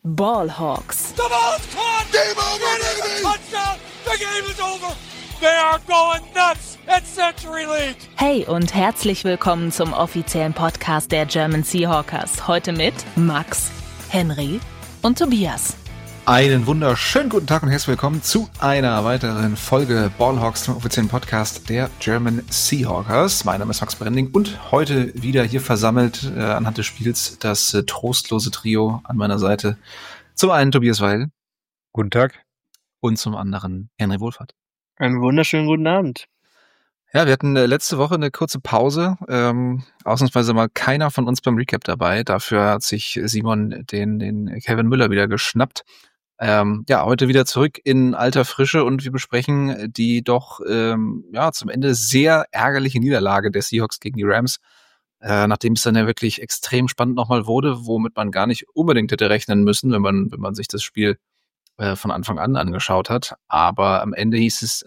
Ballhawks. The ball's caught! Game over, baby! Touchdown! The game is over! They are going nuts at Century League! Hey und herzlich willkommen zum offiziellen Podcast der German Seahawkers. Heute mit Max, Henry und Tobias. Einen wunderschönen guten Tag und herzlich willkommen zu einer weiteren Folge Ballhawks, zum offiziellen Podcast der German Seahawkers. Mein Name ist Max Brending und heute wieder hier versammelt anhand des Spiels das trostlose Trio an meiner Seite. Zum einen Tobias Weil. Guten Tag. Und zum anderen Henry Wohlfahrt. Einen wunderschönen guten Abend. Ja, wir hatten letzte Woche eine kurze Pause. Ausnahmsweise mal keiner von uns beim Recap dabei. Dafür hat sich Simon den Kevin Müller wieder geschnappt. Heute wieder zurück in alter Frische und wir besprechen die doch zum Ende sehr ärgerliche Niederlage der Seahawks gegen die Rams, nachdem es dann ja wirklich extrem spannend nochmal wurde, womit man gar nicht unbedingt hätte rechnen müssen, wenn man sich das Spiel von Anfang an angeschaut hat. Aber am Ende hieß es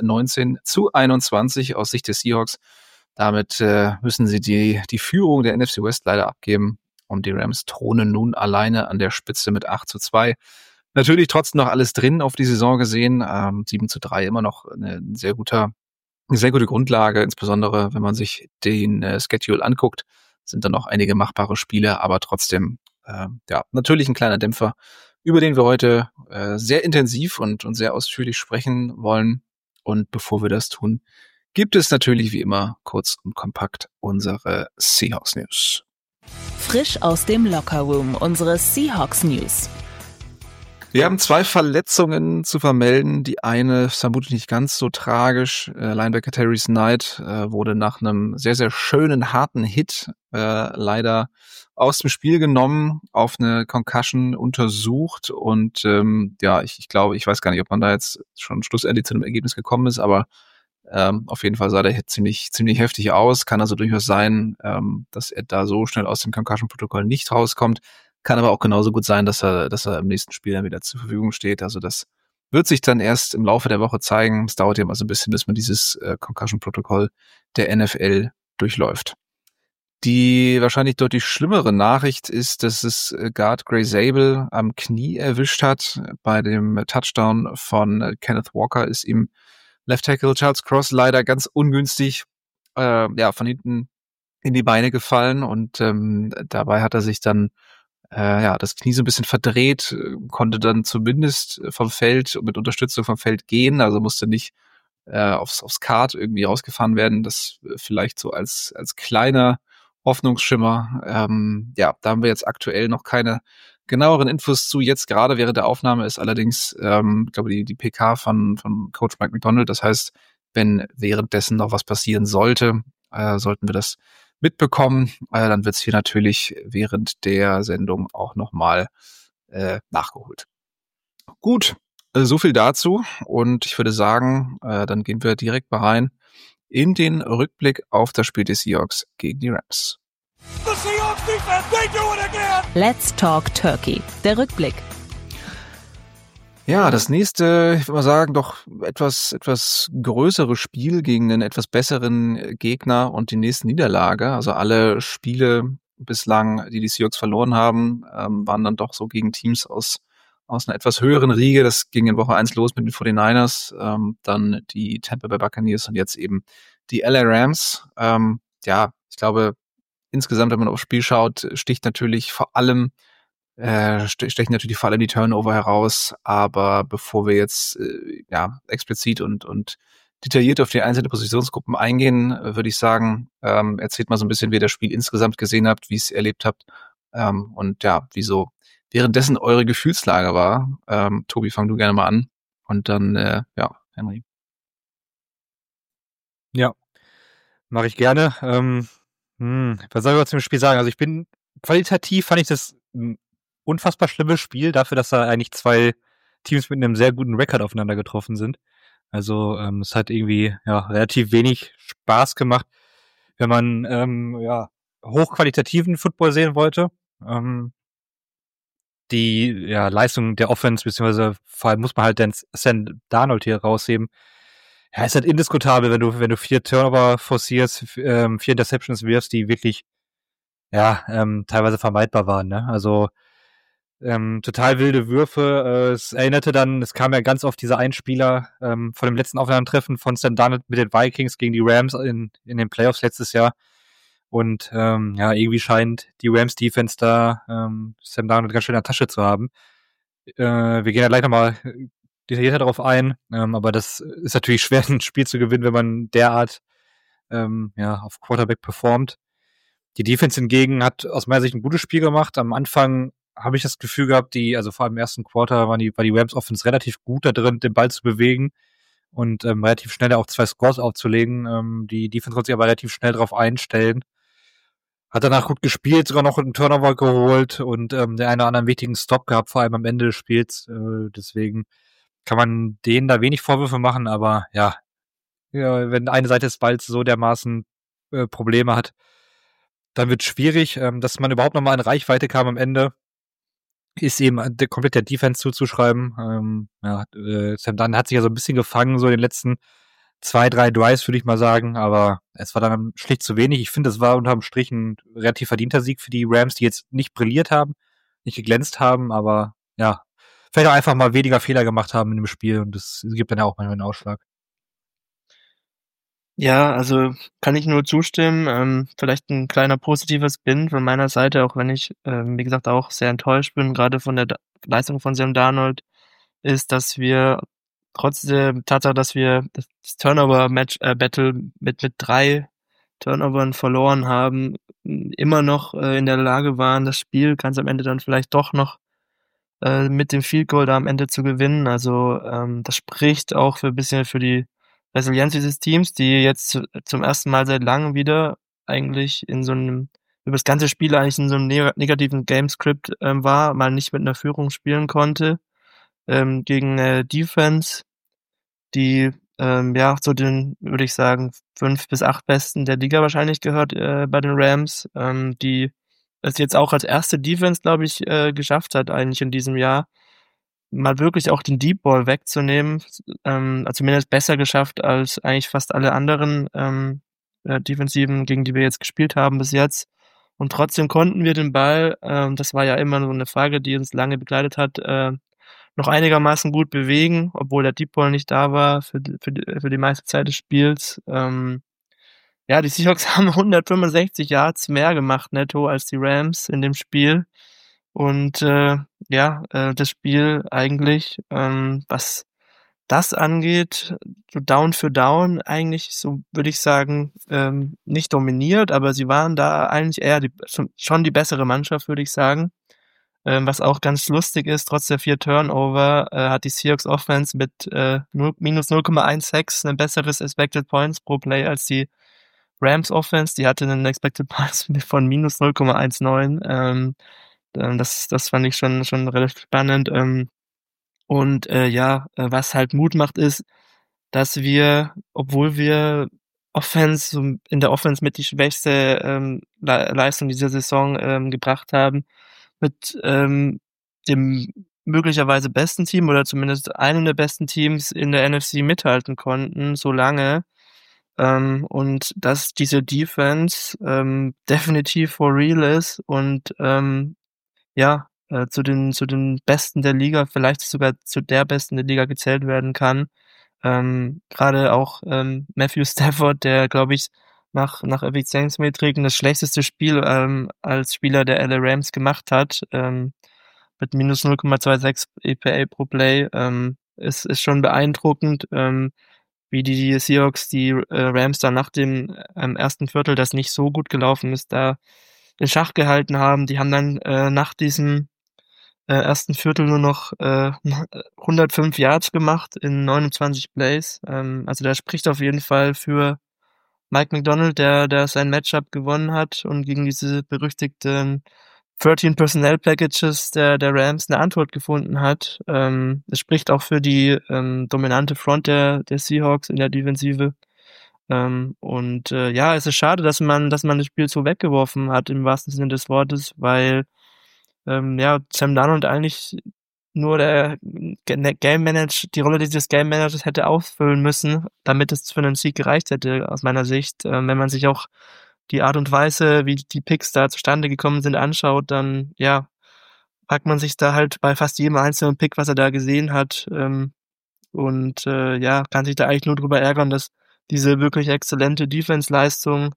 19-21 aus Sicht des Seahawks. Damit müssen sie die Führung der NFC West leider abgeben und die Rams thronen nun alleine an der Spitze mit 8-2. Natürlich trotzdem noch alles drin auf die Saison gesehen. 7-3 immer noch eine sehr gute Grundlage, insbesondere wenn man sich den Schedule anguckt. Sind dann noch einige machbare Spiele, aber trotzdem natürlich ein kleiner Dämpfer, über den wir heute sehr intensiv und sehr ausführlich sprechen wollen. Und bevor wir das tun, gibt es natürlich wie immer kurz und kompakt unsere Seahawks News. Frisch aus dem Lockerroom, unsere Seahawks News. Wir haben 2 Verletzungen zu vermelden. Die eine ist vermutlich nicht ganz so tragisch. Linebacker Terry Knight wurde nach einem sehr, sehr schönen, harten Hit leider aus dem Spiel genommen, auf eine Concussion untersucht. Und ich glaube, ich weiß gar nicht, ob man da jetzt schon schlussendlich zu einem Ergebnis gekommen ist, aber auf jeden Fall sah der Hit ziemlich heftig aus. Kann also durchaus sein, dass er da so schnell aus dem Concussion-Protokoll nicht rauskommt. Kann aber auch genauso gut sein, dass er im nächsten Spiel dann wieder zur Verfügung steht. Also das wird sich dann erst im Laufe der Woche zeigen. Es dauert ja immer so ein bisschen, bis man dieses Concussion-Protokoll der NFL durchläuft. Die wahrscheinlich deutlich schlimmere Nachricht ist, dass es Guard Gray Zabel am Knie erwischt hat. Bei dem Touchdown von Kenneth Walker ist ihm Left Tackle Charles Cross leider ganz ungünstig von hinten in die Beine gefallen und dabei hat er sich dann das Knie so ein bisschen verdreht, konnte dann zumindest vom Feld mit Unterstützung vom Feld gehen, also musste nicht aufs Kart irgendwie rausgefahren werden. Das vielleicht so als kleiner Hoffnungsschimmer. Da haben wir jetzt aktuell noch keine genaueren Infos zu. Jetzt gerade während der Aufnahme ist allerdings, ich glaube, die PK von Coach Mike Macdonald. Das heißt, wenn währenddessen noch was passieren sollte, sollten wir das mitbekommen, dann wird's hier natürlich während der Sendung auch nochmal nachgeholt. Gut, so viel dazu und ich würde sagen, dann gehen wir direkt mal rein in den Rückblick auf das Spiel des Seahawks gegen die Rams. The Seahawks defense, they do it again! Let's Talk Turkey, der Rückblick. Ja, das nächste, ich würde mal sagen, doch etwas größere Spiel gegen einen etwas besseren Gegner und die nächste Niederlage. Also alle Spiele bislang, die Seahawks verloren haben, waren dann doch so gegen Teams aus einer etwas höheren Riege. Das ging in Woche 1 los mit den 49ers, dann die Tampa Bay Buccaneers und jetzt eben die LA Rams. Ich glaube, insgesamt, wenn man aufs Spiel schaut, stechen natürlich vor allem die Turnover heraus, aber bevor wir jetzt explizit und detailliert auf die einzelnen Positionsgruppen eingehen, würde ich sagen, erzählt mal so ein bisschen, wie ihr das Spiel insgesamt gesehen habt, wie es erlebt habt wie so währenddessen eure Gefühlslage war. Tobi, fang du gerne mal an und dann, Henry. Ja, mache ich gerne. Was soll ich zum Spiel sagen? Also qualitativ fand ich das unfassbar schlimmes Spiel dafür, dass da eigentlich 2 Teams mit einem sehr guten Rekord aufeinander getroffen sind. Also es hat irgendwie relativ wenig Spaß gemacht, wenn man hochqualitativen Football sehen wollte. Die Leistung der Offense, beziehungsweise vor allem muss man halt den Sam Darnold hier rausheben. Ja, ist halt indiskutabel, wenn du 4 Turnover forcierst, 4 Interceptions wirfst, die wirklich teilweise vermeidbar waren, ne? Also total wilde Würfe. Es kam ja ganz oft dieser Einspieler von dem letzten Aufeinandertreffen von Sam Darnold mit den Vikings gegen die Rams in den Playoffs letztes Jahr. Und irgendwie scheint die Rams-Defense da Sam Darnold ganz schön in der Tasche zu haben. Wir gehen ja gleich nochmal detaillierter darauf ein, aber das ist natürlich schwer, ein Spiel zu gewinnen, wenn man derart auf Quarterback performt. Die Defense hingegen hat aus meiner Sicht ein gutes Spiel gemacht. Am Anfang habe ich das Gefühl gehabt, vor allem im ersten Quarter war die Rams Offense relativ gut da drin, den Ball zu bewegen und relativ schnell auch 2 Scores aufzulegen. Die Defense konnte sich aber relativ schnell darauf einstellen. Hat danach gut gespielt, sogar noch einen Turnover geholt und der einen oder anderen wichtigen Stop gehabt, vor allem am Ende des Spiels. Deswegen kann man denen da wenig Vorwürfe machen, aber wenn eine Seite des Balls so dermaßen Probleme hat, dann wird es schwierig. Dass man überhaupt nochmal in Reichweite kam am Ende, ist eben komplett der Defense zuzuschreiben. Sam Darnold hat sich ja so ein bisschen gefangen, so in den letzten 2-3 Drives, würde ich mal sagen, aber es war dann schlicht zu wenig. Ich finde, es war unterm Strich ein relativ verdienter Sieg für die Rams, die jetzt nicht brilliert haben, nicht geglänzt haben, aber vielleicht auch einfach mal weniger Fehler gemacht haben in dem Spiel und das gibt dann ja auch manchmal einen Ausschlag. Ja, also kann ich nur zustimmen. Vielleicht ein kleiner positiver Spin von meiner Seite, auch wenn ich, wie gesagt, auch sehr enttäuscht bin, gerade von der Leistung von Sam Darnold, ist, dass wir trotz der Tatsache, dass wir das Turnover-Battle mit 3 Turnovern verloren haben, immer noch in der Lage waren, das Spiel ganz am Ende dann vielleicht doch noch mit dem Field Goal da am Ende zu gewinnen. Also das spricht auch für ein bisschen für die Resilienz dieses Teams, die jetzt zum ersten Mal seit langem wieder eigentlich über das ganze Spiel eigentlich in so einem negativen Gamescript war, mal nicht mit einer Führung spielen konnte, gegen Defense, die zu den, würde ich sagen, 5 bis 8 Besten der Liga wahrscheinlich gehört bei den Rams, die es jetzt auch als erste Defense, glaube ich, geschafft hat eigentlich in diesem Jahr, mal wirklich auch den Deep Ball wegzunehmen, zumindest besser geschafft als eigentlich fast alle anderen Defensiven, gegen die wir jetzt gespielt haben bis jetzt. Und trotzdem konnten wir den Ball, das war ja immer so eine Frage, die uns lange begleitet hat, noch einigermaßen gut bewegen, obwohl der Deep Ball nicht da war für die meiste Zeit des Spiels. Die Seahawks haben 165 Yards mehr gemacht netto als die Rams in dem Spiel. Und das Spiel eigentlich, was das angeht, so Down für Down eigentlich, so würde ich sagen, nicht dominiert, aber sie waren da eigentlich eher schon die bessere Mannschaft, würde ich sagen. Was auch ganz lustig ist, trotz der 4 Turnover hat die Seahawks Offense mit minus 0,16 ein besseres Expected Points pro Play als die Rams Offense. Die hatte einen Expected Points von minus 0,19. Das fand ich schon relativ spannend. Was halt Mut macht, ist, dass wir, obwohl wir in der Offense mit die schwächste Leistung dieser Saison gebracht haben, mit dem möglicherweise besten Team oder zumindest einem der besten Teams in der NFC mithalten konnten, so lange. Und dass diese Defense definitiv for real ist und zu den Besten der Liga, vielleicht sogar zu der Besten der Liga gezählt werden kann. Gerade auch Matthew Stafford, der, glaube ich, nach Effizienzmetriken das schlechteste Spiel als Spieler der LA Rams gemacht hat, mit minus 0,26 EPA pro Play, ist schon beeindruckend, wie die Seahawks die Rams dann nach dem ersten Viertel, das nicht so gut gelaufen ist, da in Schach gehalten haben. Die haben dann nach diesem ersten Viertel nur noch 105 Yards gemacht in 29 Plays. Also der spricht auf jeden Fall für Mike Macdonald, der sein Matchup gewonnen hat und gegen diese berüchtigten 13 Personnel Packages der Rams eine Antwort gefunden hat. Es spricht auch für die dominante Front der Seahawks in der Defensive. Es ist schade, dass man das Spiel so weggeworfen hat, im wahrsten Sinne des Wortes, weil Sam Darnold eigentlich nur die Rolle dieses Game Managers hätte ausfüllen müssen, damit es für einen Sieg gereicht hätte, aus meiner Sicht. Wenn man sich auch die Art und Weise, wie die Picks da zustande gekommen sind, anschaut, dann fragt man sich da halt bei fast jedem einzelnen Pick, was er da gesehen hat, und kann sich da eigentlich nur drüber ärgern, dass diese wirklich exzellente Defense-Leistung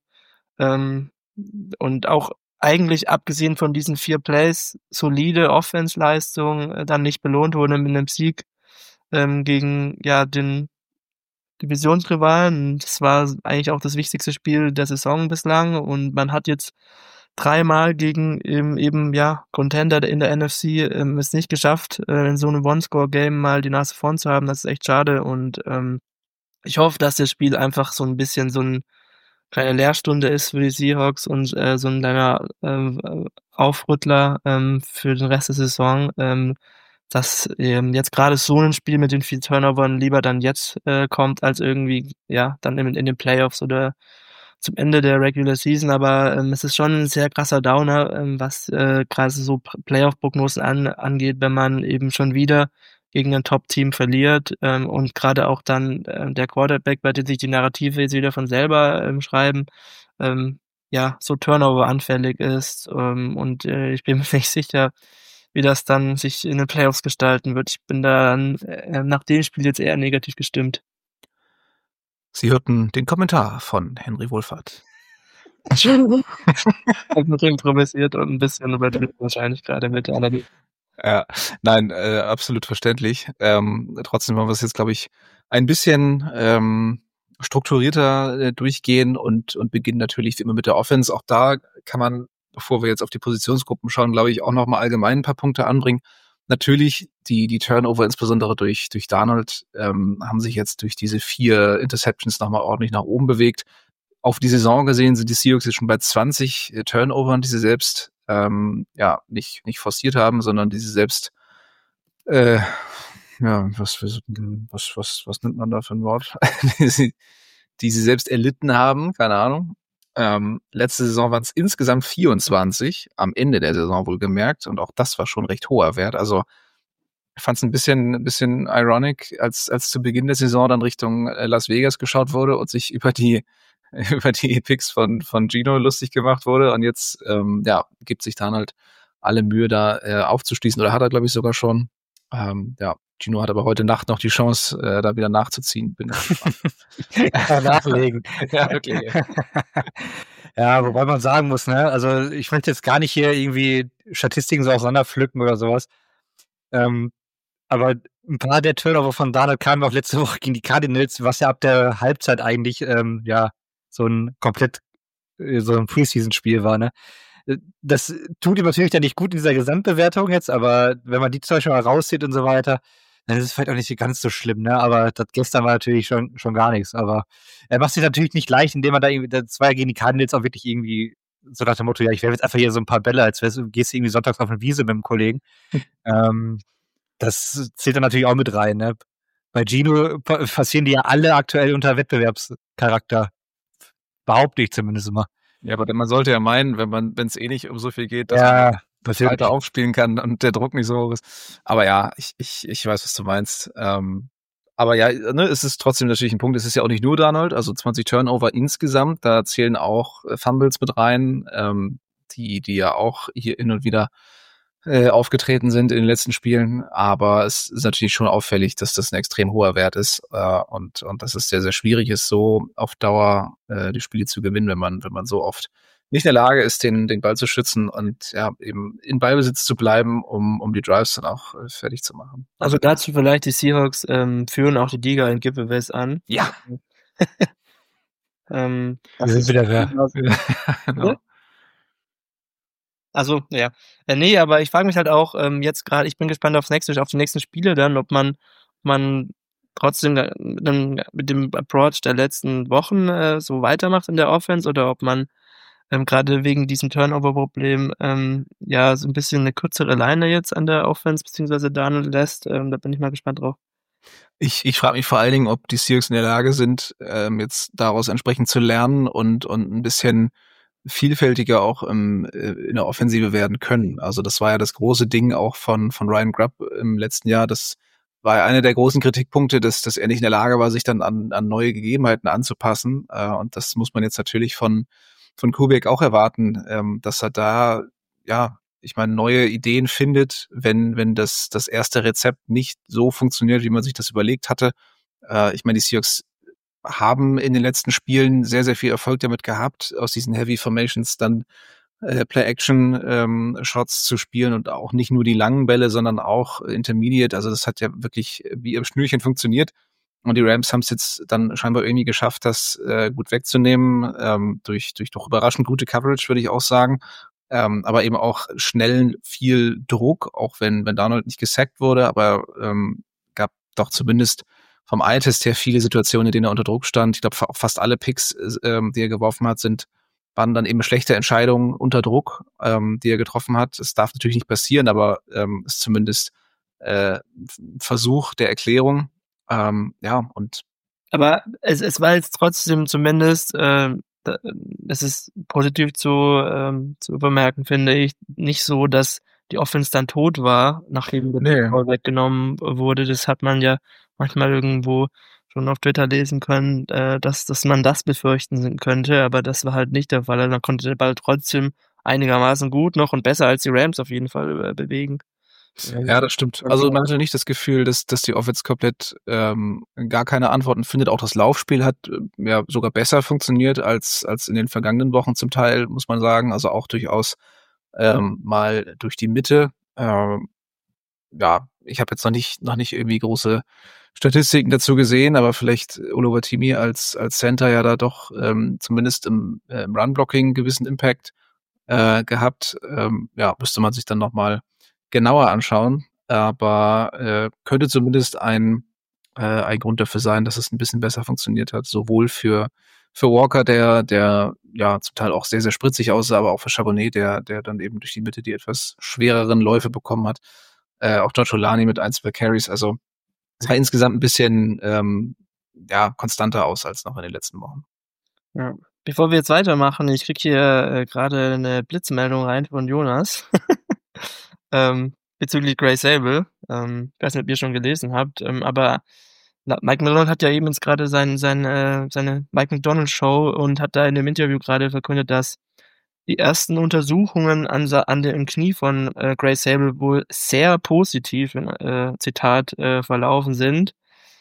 und auch eigentlich abgesehen von diesen 4 Plays solide Offense-Leistung dann nicht belohnt wurde mit einem Sieg gegen den Divisionsrivalen. Das war eigentlich auch das wichtigste Spiel der Saison bislang und man hat jetzt 3-mal gegen Contender in der NFC es nicht geschafft, in so einem One-Score-Game mal die Nase vorn zu haben. Das ist echt schade und ich hoffe, dass das Spiel einfach so ein bisschen so eine kleine Lehrstunde ist für die Seahawks und so ein kleiner Aufrüttler für den Rest der Saison, dass jetzt gerade so ein Spiel mit den 4 Turnovern lieber dann jetzt kommt, als irgendwie dann in den Playoffs oder zum Ende der Regular Season, aber es ist schon ein sehr krasser Downer, was gerade so Playoff-Prognosen angeht, wenn man eben schon wieder gegen ein Top-Team verliert und gerade auch dann der Quarterback, bei dem sich die Narrative jetzt wieder von selber schreiben, so Turnover-anfällig ist und ich bin mir nicht sicher, wie das dann sich in den Playoffs gestalten wird. Ich bin da dann nach dem Spiel jetzt eher negativ gestimmt. Sie hörten den Kommentar von Henry Wohlfahrt. Improvisiert und ein bisschen übertrieben wahrscheinlich gerade mit der Analyse. Ja, nein, absolut verständlich. Trotzdem wollen wir es jetzt, glaube ich, ein bisschen strukturierter durchgehen und beginnen natürlich wie immer mit der Offense. Auch da kann man, bevor wir jetzt auf die Positionsgruppen schauen, glaube ich, auch nochmal allgemein ein paar Punkte anbringen. Natürlich, die Turnover, insbesondere durch Darnold, haben sich jetzt durch diese 4 Interceptions nochmal ordentlich nach oben bewegt. Auf die Saison gesehen sind die Seahawks jetzt schon bei 20 Turnovern, die sie selbst nicht forciert haben, sondern die sie selbst was nimmt man da für ein Wort? die sie selbst erlitten haben, keine Ahnung. Letzte Saison waren es insgesamt 24, am Ende der Saison wohlgemerkt, und auch das war schon recht hoher Wert. Also ich fand es ein bisschen ironic, als zu Beginn der Saison dann Richtung Las Vegas geschaut wurde und sich über die Picks von Gino lustig gemacht wurde, und jetzt gibt sich dann halt alle Mühe, da aufzuschließen, oder hat er, glaube ich, sogar schon. Gino hat aber heute Nacht noch die Chance, da wieder nachzuziehen. Bin gespannt. Nachlegen. Ja, wirklich. Ja, wobei man sagen muss, ne, also ich möchte jetzt gar nicht hier irgendwie Statistiken so auseinanderpflücken oder sowas. Aber ein paar der Turnover von Darnold kamen auch letzte Woche gegen die Cardinals, was ja ab der Halbzeit eigentlich so ein Preseason-Spiel war, ne? Das tut ihm natürlich dann nicht gut in dieser Gesamtbewertung jetzt, aber wenn man die zum Beispiel mal rauszieht und so weiter, dann ist es vielleicht auch nicht ganz so schlimm, ne? Aber das gestern war natürlich schon gar nichts. Aber er macht sich natürlich nicht leicht, indem er das war ja gegen die Cardinals auch wirklich irgendwie so nach dem Motto, ja, ich werfe jetzt einfach hier so ein paar Bälle, als gehst du irgendwie sonntags auf eine Wiese mit dem Kollegen. Das zählt dann natürlich auch mit rein, ne? Bei Gino passieren die ja alle aktuell unter Wettbewerbscharakter. Behaupte ich zumindest immer. Ja, aber man sollte ja meinen, wenn es eh nicht um so viel geht, dass man weiter aufspielen kann und der Druck nicht so hoch ist. Aber ja, ich weiß, was du meinst. Aber ja, ne, es ist trotzdem natürlich ein Punkt. Es ist ja auch nicht nur Darnold, also 20 Turnover insgesamt. Da zählen auch Fumbles mit rein, die ja auch hier hin und wieder aufgetreten sind in den letzten Spielen. Aber es ist natürlich schon auffällig, dass das ein extrem hoher Wert ist und dass es sehr, sehr schwierig ist, so auf Dauer die Spiele zu gewinnen, wenn man so oft nicht in der Lage ist, den Ball zu schützen und eben in Ballbesitz zu bleiben, um die Drives dann auch fertig zu machen. Also dazu vielleicht, die Seahawks führen auch die Liga in Giveaways an. Ja. Wir sind wieder da. Genau. Also, ja. Nee, aber ich frage mich halt auch jetzt gerade, ich bin gespannt auf die nächsten Spiele dann, ob man trotzdem mit dem Approach der letzten Wochen so weitermacht in der Offense oder ob man gerade wegen diesem Turnover-Problem so ein bisschen eine kürzere Leine jetzt an der Offense beziehungsweise Darnold lässt. Da bin ich mal gespannt drauf. Ich frage mich vor allen Dingen, ob die Seahawks in der Lage sind, jetzt daraus entsprechend zu lernen und ein bisschen vielfältiger auch in der Offensive werden können. Also das war ja das große Ding auch von Ryan Grubb im letzten Jahr. Das war ja einer der großen Kritikpunkte, dass er nicht in der Lage war, sich dann an neue Gegebenheiten anzupassen. Und das muss man jetzt natürlich von Kubiak auch erwarten, dass er da ich meine, neue Ideen findet, wenn das erste Rezept nicht so funktioniert, wie man sich das überlegt hatte. Ich meine, die Seahawks haben in den letzten Spielen sehr, sehr viel Erfolg damit gehabt, aus diesen Heavy Formations dann Play-Action-Shots zu spielen und auch nicht nur die langen Bälle, sondern auch Intermediate. Also das hat ja wirklich wie im Schnürchen funktioniert. Und die Rams haben es jetzt dann scheinbar irgendwie geschafft, das gut wegzunehmen, durch doch überraschend gute Coverage, würde ich auch sagen. Aber eben auch schnell viel Druck, auch wenn Darnold nicht gesackt wurde, aber gab doch zumindest vom Eye-Test her viele Situationen, in denen er unter Druck stand. Ich glaube, fast alle Picks, die er geworfen hat, waren dann eben schlechte Entscheidungen unter Druck, die er getroffen hat. Es darf natürlich nicht passieren, aber ist zumindest ein Versuch der Erklärung. Und aber es war jetzt trotzdem zumindest, es ist positiv zu bemerken, finde ich, nicht so, dass die Offense dann tot war, nachdem der Ball weggenommen wurde. Das hat man ja manchmal irgendwo schon auf Twitter lesen können, dass man das befürchten könnte, aber das war halt nicht der Fall. Dann konnte der Ball trotzdem einigermaßen gut noch und besser als die Rams auf jeden Fall bewegen. Ja, das stimmt. Also man hatte nicht das Gefühl, dass die Offense komplett gar keine Antworten findet. Auch das Laufspiel hat ja sogar besser funktioniert als in den vergangenen Wochen zum Teil, muss man sagen. Also auch durchaus mal durch die Mitte. Ich habe jetzt noch nicht irgendwie große Statistiken dazu gesehen, aber vielleicht Oluwatimi als Center ja da doch zumindest im Run-Blocking gewissen Impact gehabt. Müsste man sich dann nochmal genauer anschauen, aber könnte zumindest ein Grund dafür sein, dass es ein bisschen besser funktioniert hat, sowohl für Walker, der ja zum Teil auch sehr, sehr spritzig aussah, aber auch für Charbonnet, der dann eben durch die Mitte die etwas schwereren Läufe bekommen hat. Auch George Olani mit 1, 2 Carries, also es sah insgesamt ein bisschen konstanter aus als noch in den letzten Wochen. Ja. Bevor wir jetzt weitermachen, ich krieg hier gerade eine Blitzmeldung rein von Jonas bezüglich Gray Sable. Ich weiß nicht, ob ihr schon gelesen habt, aber Mike McDonald hat ja eben jetzt gerade seine Mike McDonald Show und hat da in dem Interview gerade verkündet, dass die ersten Untersuchungen an dem Knie von Gray Sable wohl sehr positiv, Zitat, verlaufen sind.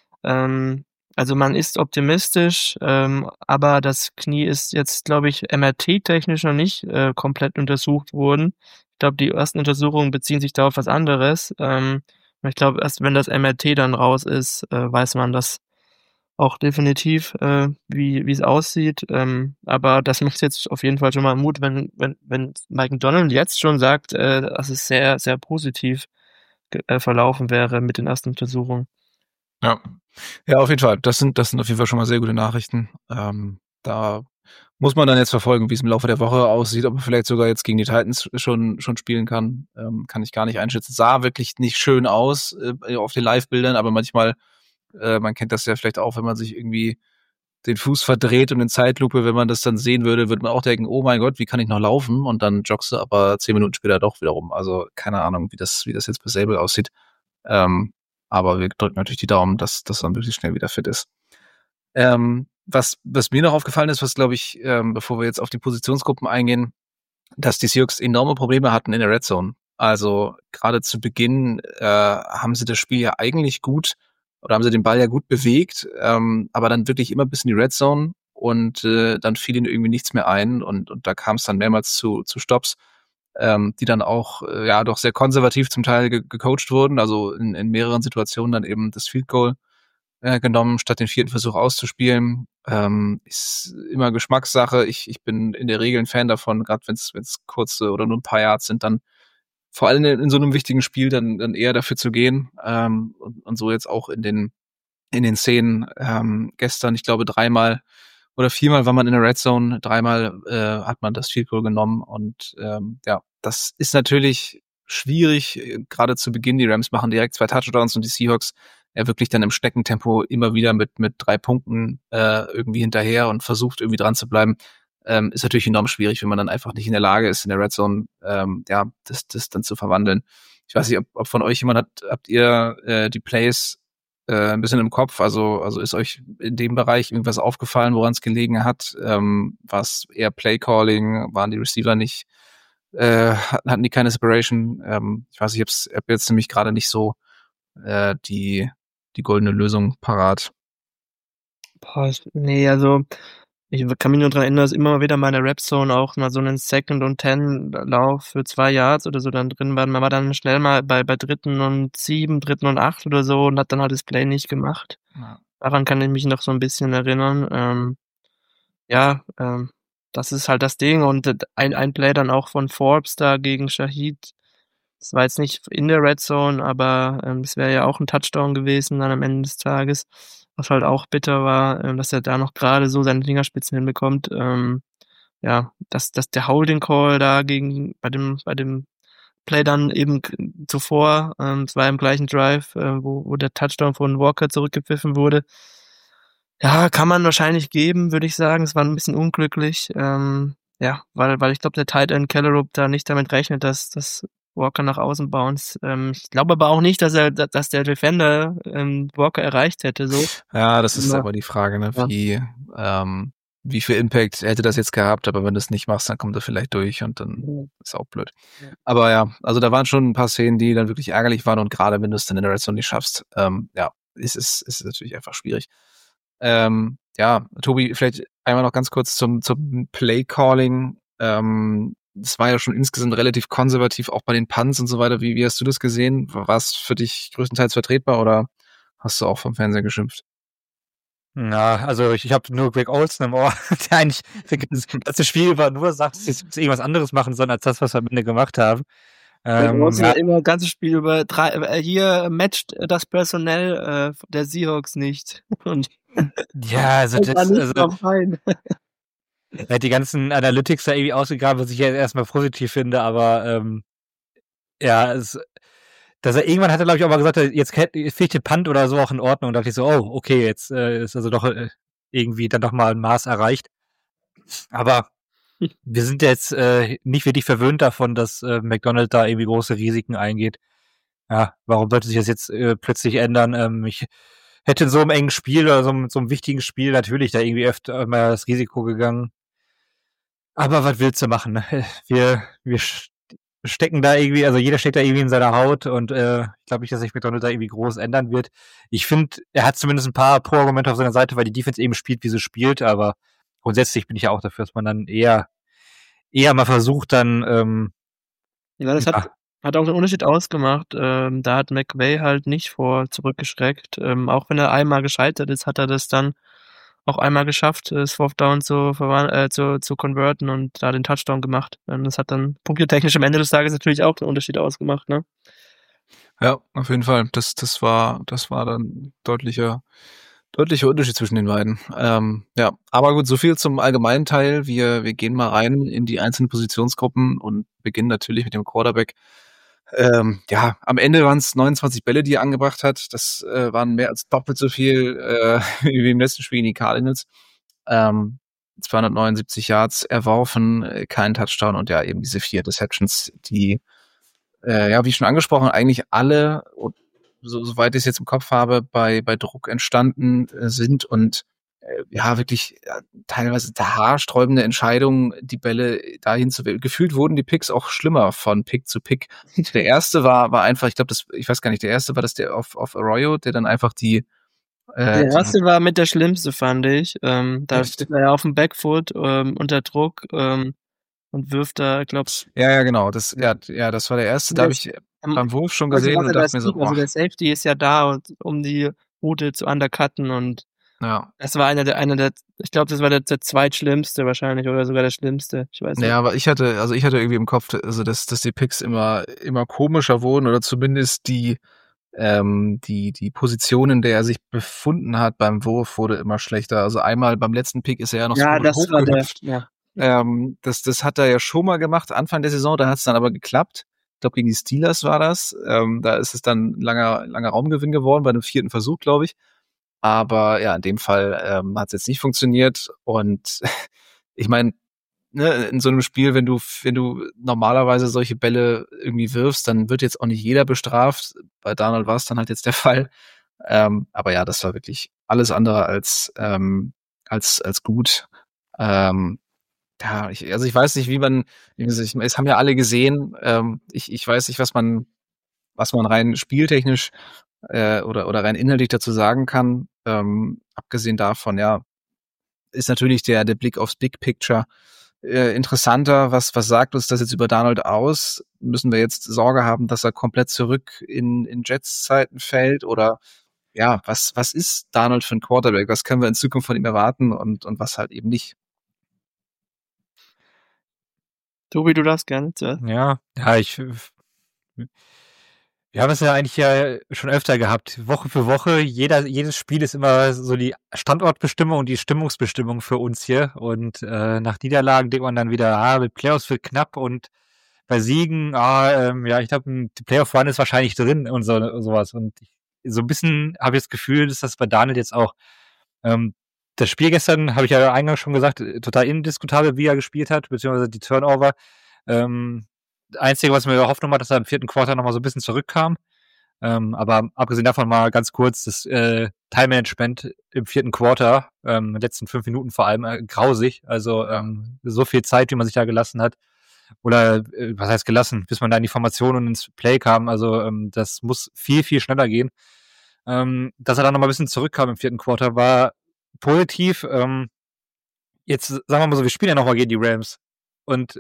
Also man ist optimistisch, aber das Knie ist jetzt, glaube ich, MRT-technisch noch nicht komplett untersucht worden. Ich glaube, die ersten Untersuchungen beziehen sich da auf was anderes. Ich glaube, erst wenn das MRT dann raus ist, weiß man das auch definitiv, wie es aussieht. Aber das macht jetzt auf jeden Fall schon mal Mut, wenn Mike McDonald jetzt schon sagt, dass es sehr, sehr positiv verlaufen wäre mit den ersten Untersuchungen. Ja, auf jeden Fall. Das sind auf jeden Fall schon mal sehr gute Nachrichten. Da muss man dann jetzt verfolgen, wie es im Laufe der Woche aussieht, ob er vielleicht sogar jetzt gegen die Titans schon spielen kann. Kann ich gar nicht einschätzen. Sah wirklich nicht schön aus auf den Live-Bildern, aber manchmal, man kennt das ja vielleicht auch, wenn man sich irgendwie den Fuß verdreht und in Zeitlupe, wenn man das dann sehen würde, würde man auch denken, oh mein Gott, wie kann ich noch laufen? Und dann joggst du aber 10 Minuten später doch wieder rum. Also keine Ahnung, wie das jetzt bei Sable aussieht. Aber wir drücken natürlich die Daumen, dass das dann wirklich schnell wieder fit ist. Was mir noch aufgefallen ist, was glaube ich, bevor wir jetzt auf die Positionsgruppen eingehen, dass die Seahawks enorme Probleme hatten in der Red Zone. Also gerade zu Beginn haben sie das Spiel ja eigentlich gut oder haben sie den Ball ja gut bewegt, aber dann wirklich immer bis in die Red Zone und dann fiel ihnen irgendwie nichts mehr ein und da kam es dann mehrmals zu Stops, die dann auch doch sehr konservativ zum Teil gecoacht wurden, also in mehreren Situationen dann eben das Field Goal genommen, statt den 4. Versuch auszuspielen. Ist immer Geschmackssache. Ich bin in der Regel ein Fan davon, gerade wenn es kurze oder nur ein paar Yards sind, dann vor allem in so einem wichtigen Spiel dann eher dafür zu gehen. Und so jetzt auch in den Szenen gestern, ich glaube 3-mal oder 4-mal war man in der Red Zone, 3-mal hat man das Field Goal genommen und das ist natürlich schwierig, gerade zu Beginn. Die Rams machen direkt 2 Touchdowns und die Seahawks wirklich dann im Schneckentempo immer wieder mit 3 Punkten irgendwie hinterher und versucht irgendwie dran zu bleiben. Ist natürlich enorm schwierig, wenn man dann einfach nicht in der Lage ist, in der Red Zone das dann zu verwandeln. Ich weiß nicht, ob von euch jemand habt ihr die Plays ein bisschen im Kopf, also ist euch in dem Bereich irgendwas aufgefallen, woran es gelegen hat? War es eher Play-Calling? Waren die Receiver nicht hatten die keine Separation. Ich weiß nicht, ich hab jetzt nämlich gerade nicht so die goldene Lösung parat. Nee, also ich kann mich nur daran erinnern, dass immer mal wieder mal in der Rap-Zone auch mal so einen Second und 10 Lauf für 2 Yards oder so dann drin war. Man war dann schnell mal bei 3. und 7, 3. und 8 oder so und hat dann halt das Play nicht gemacht. Ja. Daran kann ich mich noch so ein bisschen erinnern. Das ist halt das Ding und ein Play dann auch von Forbes da gegen Shahid. Das war jetzt nicht in der Red Zone, aber es wäre ja auch ein Touchdown gewesen dann am Ende des Tages. Was halt auch bitter war, dass er da noch gerade so seine Fingerspitzen hinbekommt. Dass der Holding Call da bei dem Play dann eben zuvor, es war im gleichen Drive, wo der Touchdown von Walker zurückgepfiffen wurde. Ja, kann man wahrscheinlich geben, würde ich sagen. Es war ein bisschen unglücklich. Weil ich glaube, der Tight End Kellerup da nicht damit rechnet, dass Walker nach außen bounce. Ich glaube aber auch nicht, dass der Defender Walker erreicht hätte. So. Ja, das ist aber die Frage, ne? Ja. Wie viel Impact hätte das jetzt gehabt, aber wenn du es nicht machst, dann kommt er vielleicht durch und dann ist auch blöd. Ja. Aber ja, also da waren schon ein paar Szenen, die dann wirklich ärgerlich waren und gerade wenn du es dann in der Red Zone nicht schaffst, ist es natürlich einfach schwierig. Tobi, vielleicht einmal noch ganz kurz zum Play-Calling. Das war ja schon insgesamt relativ konservativ, auch bei den Punts und so weiter. Wie hast du das gesehen? War es für dich größtenteils vertretbar oder hast du auch vom Fernseher geschimpft? Ja, also ich habe nur Greg Olsen im Ohr, der eigentlich das ganze Spiel war nur sagt, dass sie irgendwas anderes machen sollen, als das, was wir am Ende gemacht haben. Greg Olsen hat immer das ganze Spiel über hier matcht das Personell der Seahawks nicht. Und ja, also er hat die ganzen Analytics da irgendwie ausgegraben, was ich ja erstmal positiv finde, aber dass er irgendwann hat er, glaube ich, auch mal gesagt, jetzt fehlt der Punt oder so auch in Ordnung. Und da dachte ich so, oh, okay, jetzt ist also doch irgendwie dann doch mal ein Maß erreicht. Aber wir sind jetzt nicht wirklich verwöhnt davon, dass McDonald da irgendwie große Risiken eingeht. Ja, warum sollte sich das jetzt plötzlich ändern? Ich hätte in so einem engen Spiel oder so einem wichtigen Spiel natürlich da irgendwie öfter mal das Risiko gegangen. Aber was willst du machen? Ne? Wir stecken da irgendwie, also jeder steckt da irgendwie in seiner Haut und ich glaube nicht, dass sich McDonald da irgendwie groß ändern wird. Ich finde, er hat zumindest ein paar Pro-Argumente auf seiner Seite, weil die Defense eben spielt, wie sie spielt, aber grundsätzlich bin ich ja auch dafür, dass man dann eher mal versucht, dann das hat auch einen Unterschied ausgemacht. Da hat McVay halt nicht zurückgeschreckt. Auch wenn er einmal gescheitert ist, hat er das dann auch einmal geschafft, das Fourth Down zu converten und da den Touchdown gemacht. Das hat dann punktetechnisch am Ende des Tages natürlich auch einen Unterschied ausgemacht, ne? Ja, auf jeden Fall. Das war dann deutlicher Unterschied zwischen den beiden. Aber gut, so viel zum allgemeinen Teil. Wir gehen mal rein in die einzelnen Positionsgruppen und beginnen natürlich mit dem Quarterback. Am Ende waren es 29 Bälle, die er angebracht hat. Das waren mehr als doppelt so viel wie im letzten Spiel gegen die Cardinals. 279 Yards erworfen, kein Touchdown und ja eben diese 4 Interceptions, die wie schon angesprochen, eigentlich alle, soweit ich es jetzt im Kopf habe, bei Druck entstanden sind und wirklich teilweise haarsträubende Entscheidungen, die Bälle dahin zu wählen. Gefühlt wurden die Picks auch schlimmer von Pick zu Pick. Der erste war einfach, ich weiß gar nicht, der erste war das der auf Arroyo, der dann einfach der erste war mit der schlimmste, fand ich. Da steht er ja auf dem Backfoot unter Druck und wirft da, glaubst du. Ja, genau. Das war der erste. Da habe ich beim Wurf schon gesehen und dachte mir so, also der Safety ist ja da, um die Route zu undercutten und das war einer der, ich glaube, das war der zweitschlimmste wahrscheinlich oder sogar der schlimmste. Ich weiß nicht. Ja, aber ich hatte irgendwie im Kopf, also dass die Picks immer komischer wurden oder zumindest die Position, in der er sich befunden hat beim Wurf, wurde immer schlechter. Also einmal beim letzten Pick ist er ja noch so hochgehüpft. Das hat er ja schon mal gemacht, Anfang der Saison, da hat es dann aber geklappt. Ich glaube, gegen die Steelers war das. Da ist es dann langer Raumgewinn geworden, bei einem 4. Versuch, glaube ich. Aber ja, in dem Fall hat es jetzt nicht funktioniert. Und ich meine, ne, in so einem Spiel, wenn du normalerweise solche Bälle irgendwie wirfst, dann wird jetzt auch nicht jeder bestraft. Bei Darnold war es dann halt jetzt der Fall. Aber ja, das war wirklich alles andere als gut. Ja, ich weiß nicht, es haben ja alle gesehen, ich weiß nicht, was man rein spieltechnisch oder rein inhaltlich dazu sagen kann. Abgesehen davon, ja, ist natürlich der Blick aufs Big Picture interessanter. Was sagt uns das jetzt über Darnold aus? Müssen wir jetzt Sorge haben, dass er komplett zurück in Jets-Zeiten fällt? Oder ja, was ist Darnold für ein Quarterback? Was können wir in Zukunft von ihm erwarten und was halt eben nicht? Tobi, du darfst gerne zuerst. Ja, wir haben es ja eigentlich schon öfter gehabt. Woche für Woche, jedes Spiel ist immer so die Standortbestimmung und die Stimmungsbestimmung für uns hier. Und nach Niederlagen denkt man dann wieder, mit Playoffs wird knapp und bei Siegen, ich glaube, die Playoff-Run ist wahrscheinlich drin und sowas. Und so ein bisschen habe ich das Gefühl, dass das bei Daniel jetzt auch das Spiel gestern, habe ich ja eingangs schon gesagt, total indiskutabel, wie er gespielt hat, beziehungsweise die Turnover. Einzige, was mir Hoffnung macht, dass er im 4. Quarter nochmal so ein bisschen zurückkam. Aber abgesehen davon mal ganz kurz, das Time-Management im 4. Quarter, in den letzten 5 Minuten vor allem, grausig. Also so viel Zeit, wie man sich da gelassen hat. Oder was heißt gelassen, bis man da in die Formation und ins Play kam. Also das muss viel, viel schneller gehen. Dass er dann nochmal ein bisschen zurückkam im 4. Quarter, war positiv. Jetzt sagen wir mal so, wir spielen ja nochmal gegen die Rams. Und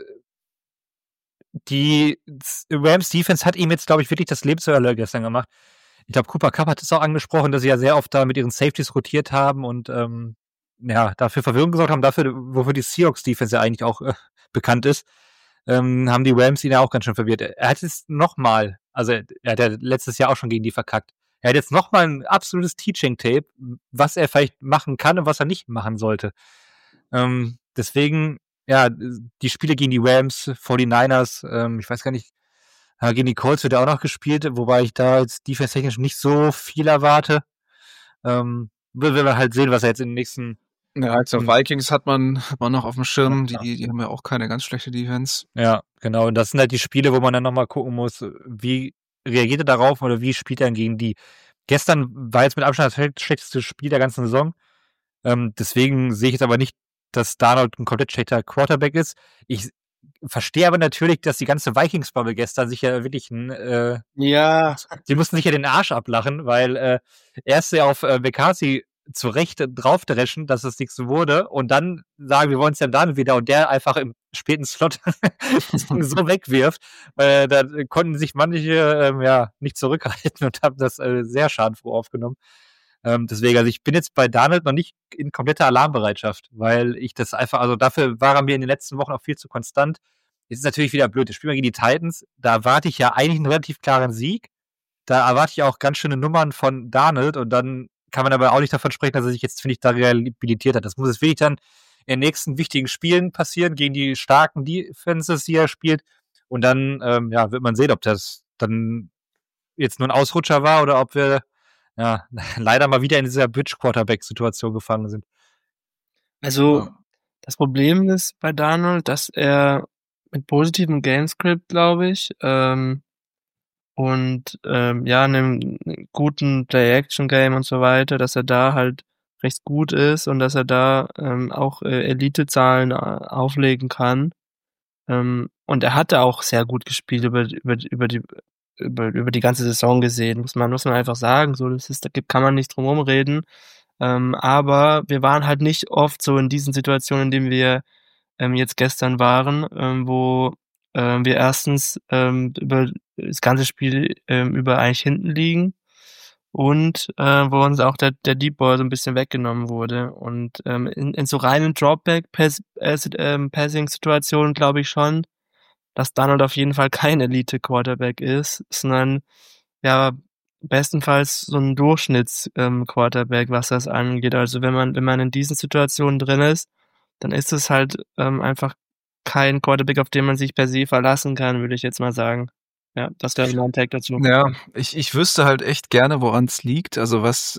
die Rams-Defense hat ihm jetzt, glaube ich, wirklich das Leben zur Hölle gestern gemacht. Ich glaube, Cooper Kupp hat es auch angesprochen, dass sie ja sehr oft da mit ihren Safeties rotiert haben und dafür Verwirrung gesorgt haben, wofür die Seahawks-Defense ja eigentlich auch bekannt ist, haben die Rams ihn ja auch ganz schön verwirrt. Er hat jetzt nochmal, also er hat ja letztes Jahr auch schon gegen die verkackt. Er hat jetzt nochmal ein absolutes Teaching-Tape, was er vielleicht machen kann und was er nicht machen sollte. Deswegen, ja, die Spiele gegen die Rams, 49ers, ich weiß gar nicht, gegen die Colts wird er auch noch gespielt, wobei ich da jetzt defense-technisch nicht so viel erwarte. Will man halt sehen, was er jetzt in den nächsten... Ja, also Vikings hat man noch auf dem Schirm, die haben ja auch keine ganz schlechte Defense. Ja, genau, und das sind halt die Spiele, wo man dann nochmal gucken muss, wie reagiert er darauf oder wie spielt er dann gegen die. Gestern war jetzt mit Abstand das schlechteste Spiel der ganzen Saison. Deswegen sehe ich jetzt aber nicht, dass Darnold ein komplett schlechter Quarterback ist. Ich verstehe aber natürlich, dass die ganze Vikings-Bubble gestern sich ja wirklich die mussten sich ja den Arsch ablachen, weil erst ja auf McCarthy zu Recht draufdreschen, dass es nichts wurde und dann sagen, wir wollen es ja dann wieder und der einfach im späten Slot so wegwirft, weil da konnten sich manche nicht zurückhalten und haben das sehr schadenfroh aufgenommen. Deswegen, also ich bin jetzt bei Darnold noch nicht in kompletter Alarmbereitschaft, weil ich das einfach, also dafür war er mir in den letzten Wochen auch viel zu konstant. Jetzt ist natürlich wieder blöd, das Spiel gegen die Titans, da erwarte ich ja eigentlich einen relativ klaren Sieg, da erwarte ich auch ganz schöne Nummern von Darnold und dann kann man aber auch nicht davon sprechen, dass er sich jetzt, finde ich, da rehabilitiert hat. Das muss jetzt wirklich dann in den nächsten wichtigen Spielen passieren, gegen die starken Defenses, die er spielt. Und dann wird man sehen, ob das dann jetzt nur ein Ausrutscher war oder ob wir leider mal wieder in dieser Bridge-Quarterback-Situation gefangen sind. Also, das Problem ist bei Darnold, dass er mit positivem Gamescript, glaube ich, einem guten Play-Action-Game und so weiter, dass er da halt recht gut ist und dass er da auch Elite-Zahlen auflegen kann. Und er hatte auch sehr gut gespielt über die ganze Saison gesehen, muss man einfach sagen. So, da kann man nicht drum herum reden. Aber wir waren halt nicht oft so in diesen Situationen, in denen wir jetzt gestern waren, wo wir erstens über das ganze Spiel über eigentlich hinten liegen und wo uns auch der Deep Ball so ein bisschen weggenommen wurde. Und in so reinen Dropback-Passing-Situationen glaube ich schon, dass Darnold auf jeden Fall kein Elite-Quarterback ist, sondern ja bestenfalls so ein Durchschnitts-Quarterback, was das angeht. Also wenn man in diesen Situationen drin ist, dann ist es halt einfach kein Quarterback, auf den man sich per se verlassen kann, würde ich jetzt mal sagen. Ja, das wäre mein Tag dazu. Ja, ich wüsste halt echt gerne, woran es liegt. Also was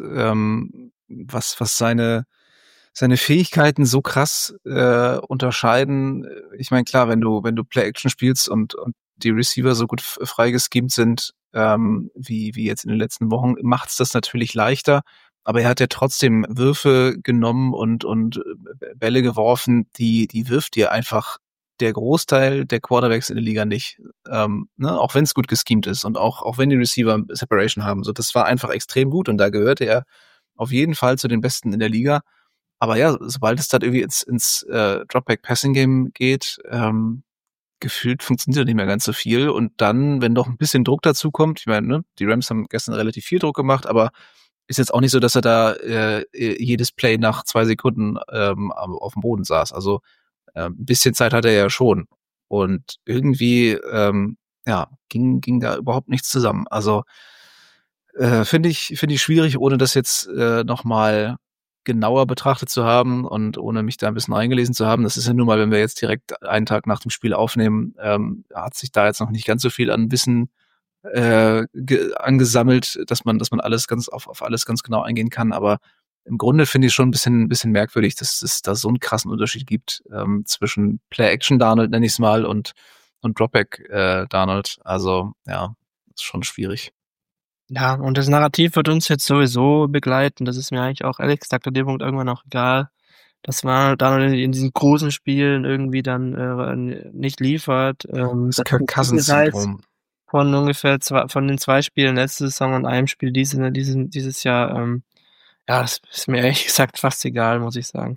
seine Fähigkeiten so krass unterscheiden. Ich meine, klar, wenn du Play-Action spielst und die Receiver so gut freigeschemt sind, wie jetzt in den letzten Wochen, macht's das natürlich leichter. aber er hat ja trotzdem Würfe genommen und Bälle geworfen, die wirft dir einfach der Großteil der Quarterbacks in der Liga nicht. Ne? Auch wenn es gut geschemt ist und auch wenn die Receiver Separation haben. So, das war einfach extrem gut und da gehörte er auf jeden Fall zu den Besten in der Liga. Aber ja, sobald es dann irgendwie ins Dropback-Passing-Game geht, gefühlt funktioniert nicht mehr ganz so viel. Und dann, wenn doch ein bisschen Druck dazu kommt, ich meine, ne, die Rams haben gestern relativ viel Druck gemacht, aber ist jetzt auch nicht so, dass er da jedes Play nach 2 Sekunden auf dem Boden saß. Also ein bisschen Zeit hat er ja schon. Und irgendwie ging da überhaupt nichts zusammen. Also finde ich schwierig, ohne das jetzt nochmal genauer betrachtet zu haben und ohne mich da ein bisschen eingelesen zu haben. Das ist ja nun mal, wenn wir jetzt direkt einen Tag nach dem Spiel aufnehmen, hat sich da jetzt noch nicht ganz so viel an Wissen angesammelt, dass man alles auf alles ganz genau eingehen kann. Aber im Grunde finde ich schon ein bisschen merkwürdig, dass es da so einen krassen Unterschied gibt zwischen Play-Action-Darnold, nenne ich es mal, und Dropback-Darnold. Also ja, ist schon schwierig. Ja, und das Narrativ wird uns jetzt sowieso begleiten. Das ist mir eigentlich auch ehrlich gesagt an dem Punkt irgendwann auch egal. Das war dann in diesen großen Spielen irgendwie dann nicht liefert. Das Kirk Cousins-Syndrom. Von ungefähr von den 2 Spielen letzte Saison und einem Spiel dieses Jahr, das ist mir ehrlich gesagt fast egal, muss ich sagen.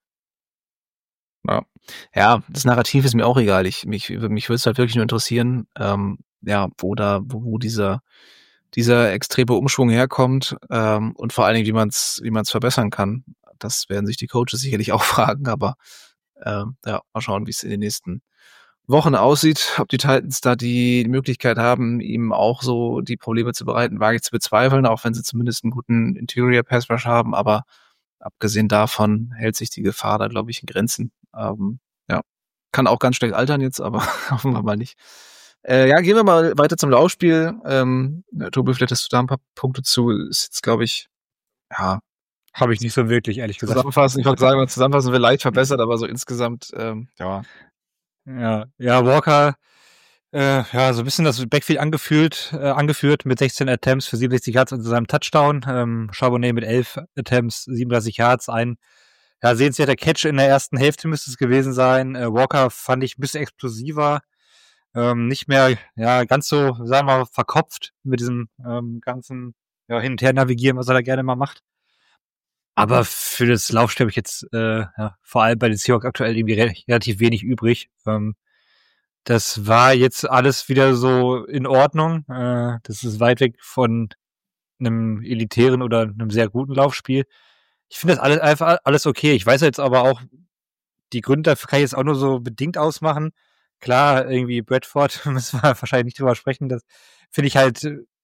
Ja, das Narrativ ist mir auch egal. Mich würde es halt wirklich nur interessieren, wo dieser extreme Umschwung herkommt und vor allen Dingen, wie man's verbessern kann. Das werden sich die Coaches sicherlich auch fragen, aber mal schauen, wie es in den nächsten Wochen aussieht, ob die Titans da die Möglichkeit haben, ihm auch so die Probleme zu bereiten, wage ich zu bezweifeln, auch wenn sie zumindest einen guten Interior Pass Rush haben, aber abgesehen davon hält sich die Gefahr da, glaube ich, in Grenzen. Kann auch ganz schlecht altern jetzt, aber hoffen wir mal nicht. Gehen wir mal weiter zum Laufspiel. Tobi, vielleicht hast du da ein paar Punkte zu. Ist jetzt, glaube ich, habe ich nicht so wirklich, ehrlich gesagt. Zusammenfassen wir leicht verbessert, aber so insgesamt, Ja, Walker, so ein bisschen das Backfield angeführt mit 16 Attempts für 67 Yards und seinem Touchdown. Charbonnet mit 11 Attempts, 37 Yards, ein sehenswerter Catch in der ersten Hälfte müsste es gewesen sein. Walker fand ich ein bisschen explosiver, nicht mehr ganz so, sagen wir mal, verkopft mit diesem ganzen hin und her navigieren, was er da gerne mal macht. Aber für das Laufspiel habe ich jetzt vor allem bei den Seahawks aktuell irgendwie relativ wenig übrig. Das war jetzt alles wieder so in Ordnung. Das ist weit weg von einem elitären oder einem sehr guten Laufspiel. Ich finde das alles okay. Ich weiß jetzt aber auch, die Gründe dafür kann ich jetzt auch nur so bedingt ausmachen. Klar, irgendwie Bradford, müssen wir wahrscheinlich nicht drüber sprechen. Das finde ich halt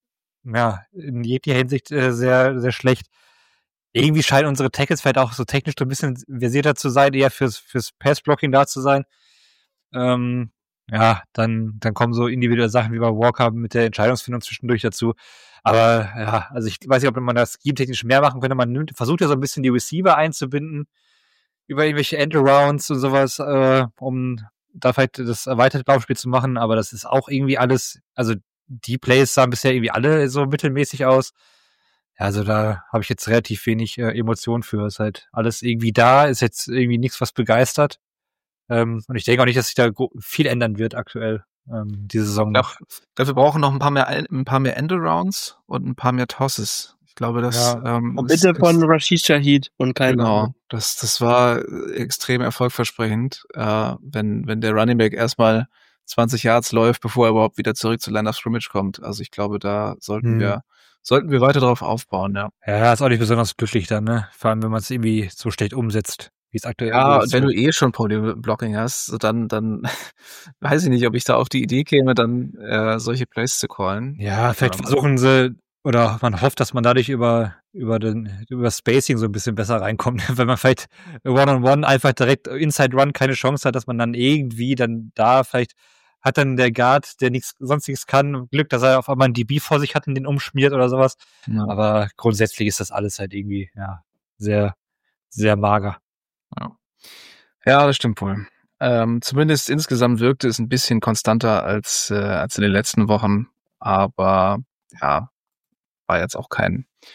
in jeglicher Hinsicht sehr, sehr schlecht. Irgendwie scheinen unsere Tackles vielleicht auch so technisch so ein bisschen versierter zu sein, eher fürs Pass-Blocking da zu sein. Dann kommen so individuelle Sachen wie bei Walker mit der Entscheidungsfindung zwischendurch dazu. Aber also ich weiß nicht, ob man das scheme-technisch mehr machen könnte. Man versucht ja so ein bisschen die Receiver einzubinden über irgendwelche End-Arounds und sowas, um da vielleicht das erweiterte Laufspiel zu machen. Aber das ist auch irgendwie alles, also die Plays sahen bisher irgendwie alle so mittelmäßig aus. Ja, also da habe ich jetzt relativ wenig Emotionen für. Ist halt alles irgendwie da, ist jetzt irgendwie nichts, was begeistert. Und ich denke auch nicht, dass sich da viel ändern wird aktuell diese Saison noch. Dafür brauchen noch ein paar mehr Endarounds und ein paar mehr Tosses. Ich glaube, das und bitte von Rashid Shaheed und kein Genau, das war extrem erfolgversprechend, wenn der Running Back erstmal 20 Yards läuft, bevor er überhaupt wieder zurück zu Line of Scrimmage kommt. Also ich glaube, da sollten wir weiter drauf aufbauen, ja. Ja, ist auch nicht besonders glücklich dann, ne? Vor allem, wenn man es irgendwie so schlecht umsetzt, wie es aktuell ist. Ja, und wenn du schon Probleme mit Blocking hast, dann weiß ich nicht, ob ich da auf die Idee käme, dann solche Plays zu callen. Ja, vielleicht versuchen sie, oder man hofft, dass man dadurch über Spacing so ein bisschen besser reinkommt. Wenn man vielleicht One-on-One einfach direkt Inside Run keine Chance hat, dass man dann irgendwie dann da vielleicht hat dann der Guard, der sonst nichts kann, Glück, dass er auf einmal einen DB vor sich hat und den umschmiert oder sowas. Ja. Aber grundsätzlich ist das alles halt irgendwie sehr, sehr mager. Ja, das stimmt wohl. Zumindest insgesamt wirkte es ein bisschen konstanter als in den letzten Wochen. Aber ja, war jetzt auch kein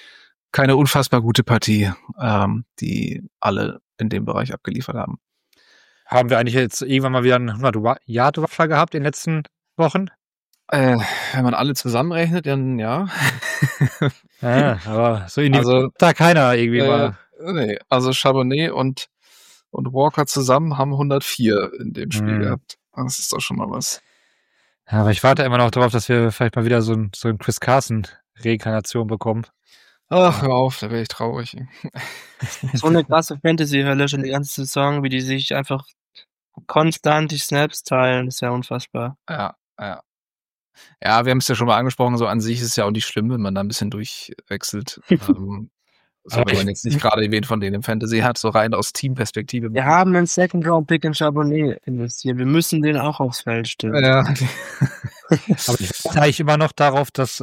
keine unfassbar gute Partie, die alle in dem Bereich abgeliefert haben. Haben wir eigentlich jetzt irgendwann mal wieder einen 100-Yard-Rusher gehabt in den letzten Wochen? Wenn man alle zusammenrechnet, dann ja. Ja, aber so in Also, da keiner irgendwie mal. Nee, also Charbonnet und Walker zusammen haben 104 in dem Spiel gehabt. Das ist doch schon mal was. Ja, aber ich warte immer noch darauf, dass wir vielleicht mal wieder so ein Chris Carson-Reinkarnation bekommen. Ach, hör auf, da wäre ich traurig. So eine krasse Fantasy-Hölle schon die ganze Saison, wie die sich einfach konstant die Snaps teilen, ist ja unfassbar. Ja. Ja, wir haben es ja schon mal angesprochen, so an sich ist es ja auch nicht schlimm, wenn man da ein bisschen durchwechselt. So, wenn man jetzt nicht gerade wen von denen im Fantasy hat, so rein aus Teamperspektive. Wir haben einen Second-Round-Pick in Charbonnet investiert. Wir müssen den auch aufs Feld stellen. Ja. Aber ich warte eigentlich immer noch darauf, dass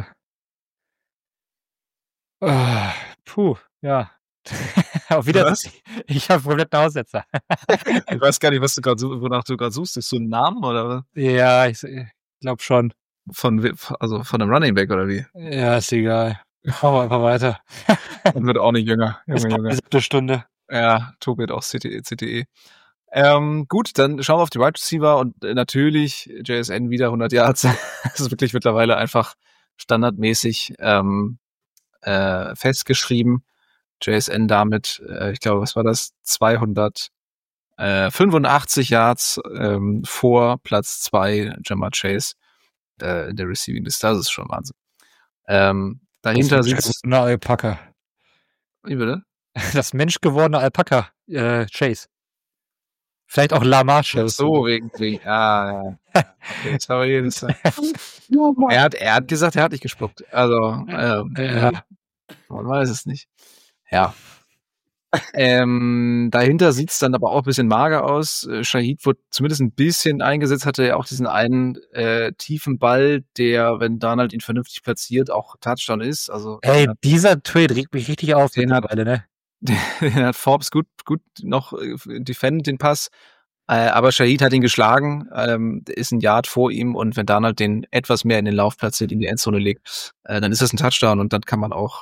ja. Auch wieder, Was? ich habe komplett einen Aussetzer. Ich weiß gar nicht, wonach du gerade suchst. Ist so ein Namen oder Ja, ich glaube schon. von einem Running Back oder wie? Ja, ist egal. Machen wir einfach weiter. Und wird auch nicht jünger. Ist noch eine 7. Stunde. Ja, Tobi hat auch CTE. Gut, dann schauen wir auf die Wide Receiver und natürlich JSN wieder 100 Yards. Das ist wirklich mittlerweile einfach standardmäßig festgeschrieben. JSN damit, ich glaube, was war das? 285 Yards vor Platz 2 Jamar Chase in der Receiving-Liste. Das ist schon Wahnsinn. Dahinter sitzt... Eine Alpaka. Wie bitte? Das menschgewordene Alpaka, Chase. Vielleicht auch Lamar Chase. So, wegen ja. Okay, sorry. Er hat gesagt, er hat nicht gespuckt. Also, man weiß es nicht. Ja. Dahinter sieht's dann aber auch ein bisschen mager aus. Shahid wurde zumindest ein bisschen eingesetzt, hatte ja auch diesen einen tiefen Ball, der, wenn Darnold ihn vernünftig platziert, auch Touchdown ist. Also dieser Trade regt mich richtig auf. Den ne? Den hat Forbes gut noch defendet, den Pass. Aber Shahid hat ihn geschlagen, ist ein Yard vor ihm und wenn Darnold den etwas mehr in den Lauf platziert, in die Endzone legt, dann ist das ein Touchdown und dann kann man auch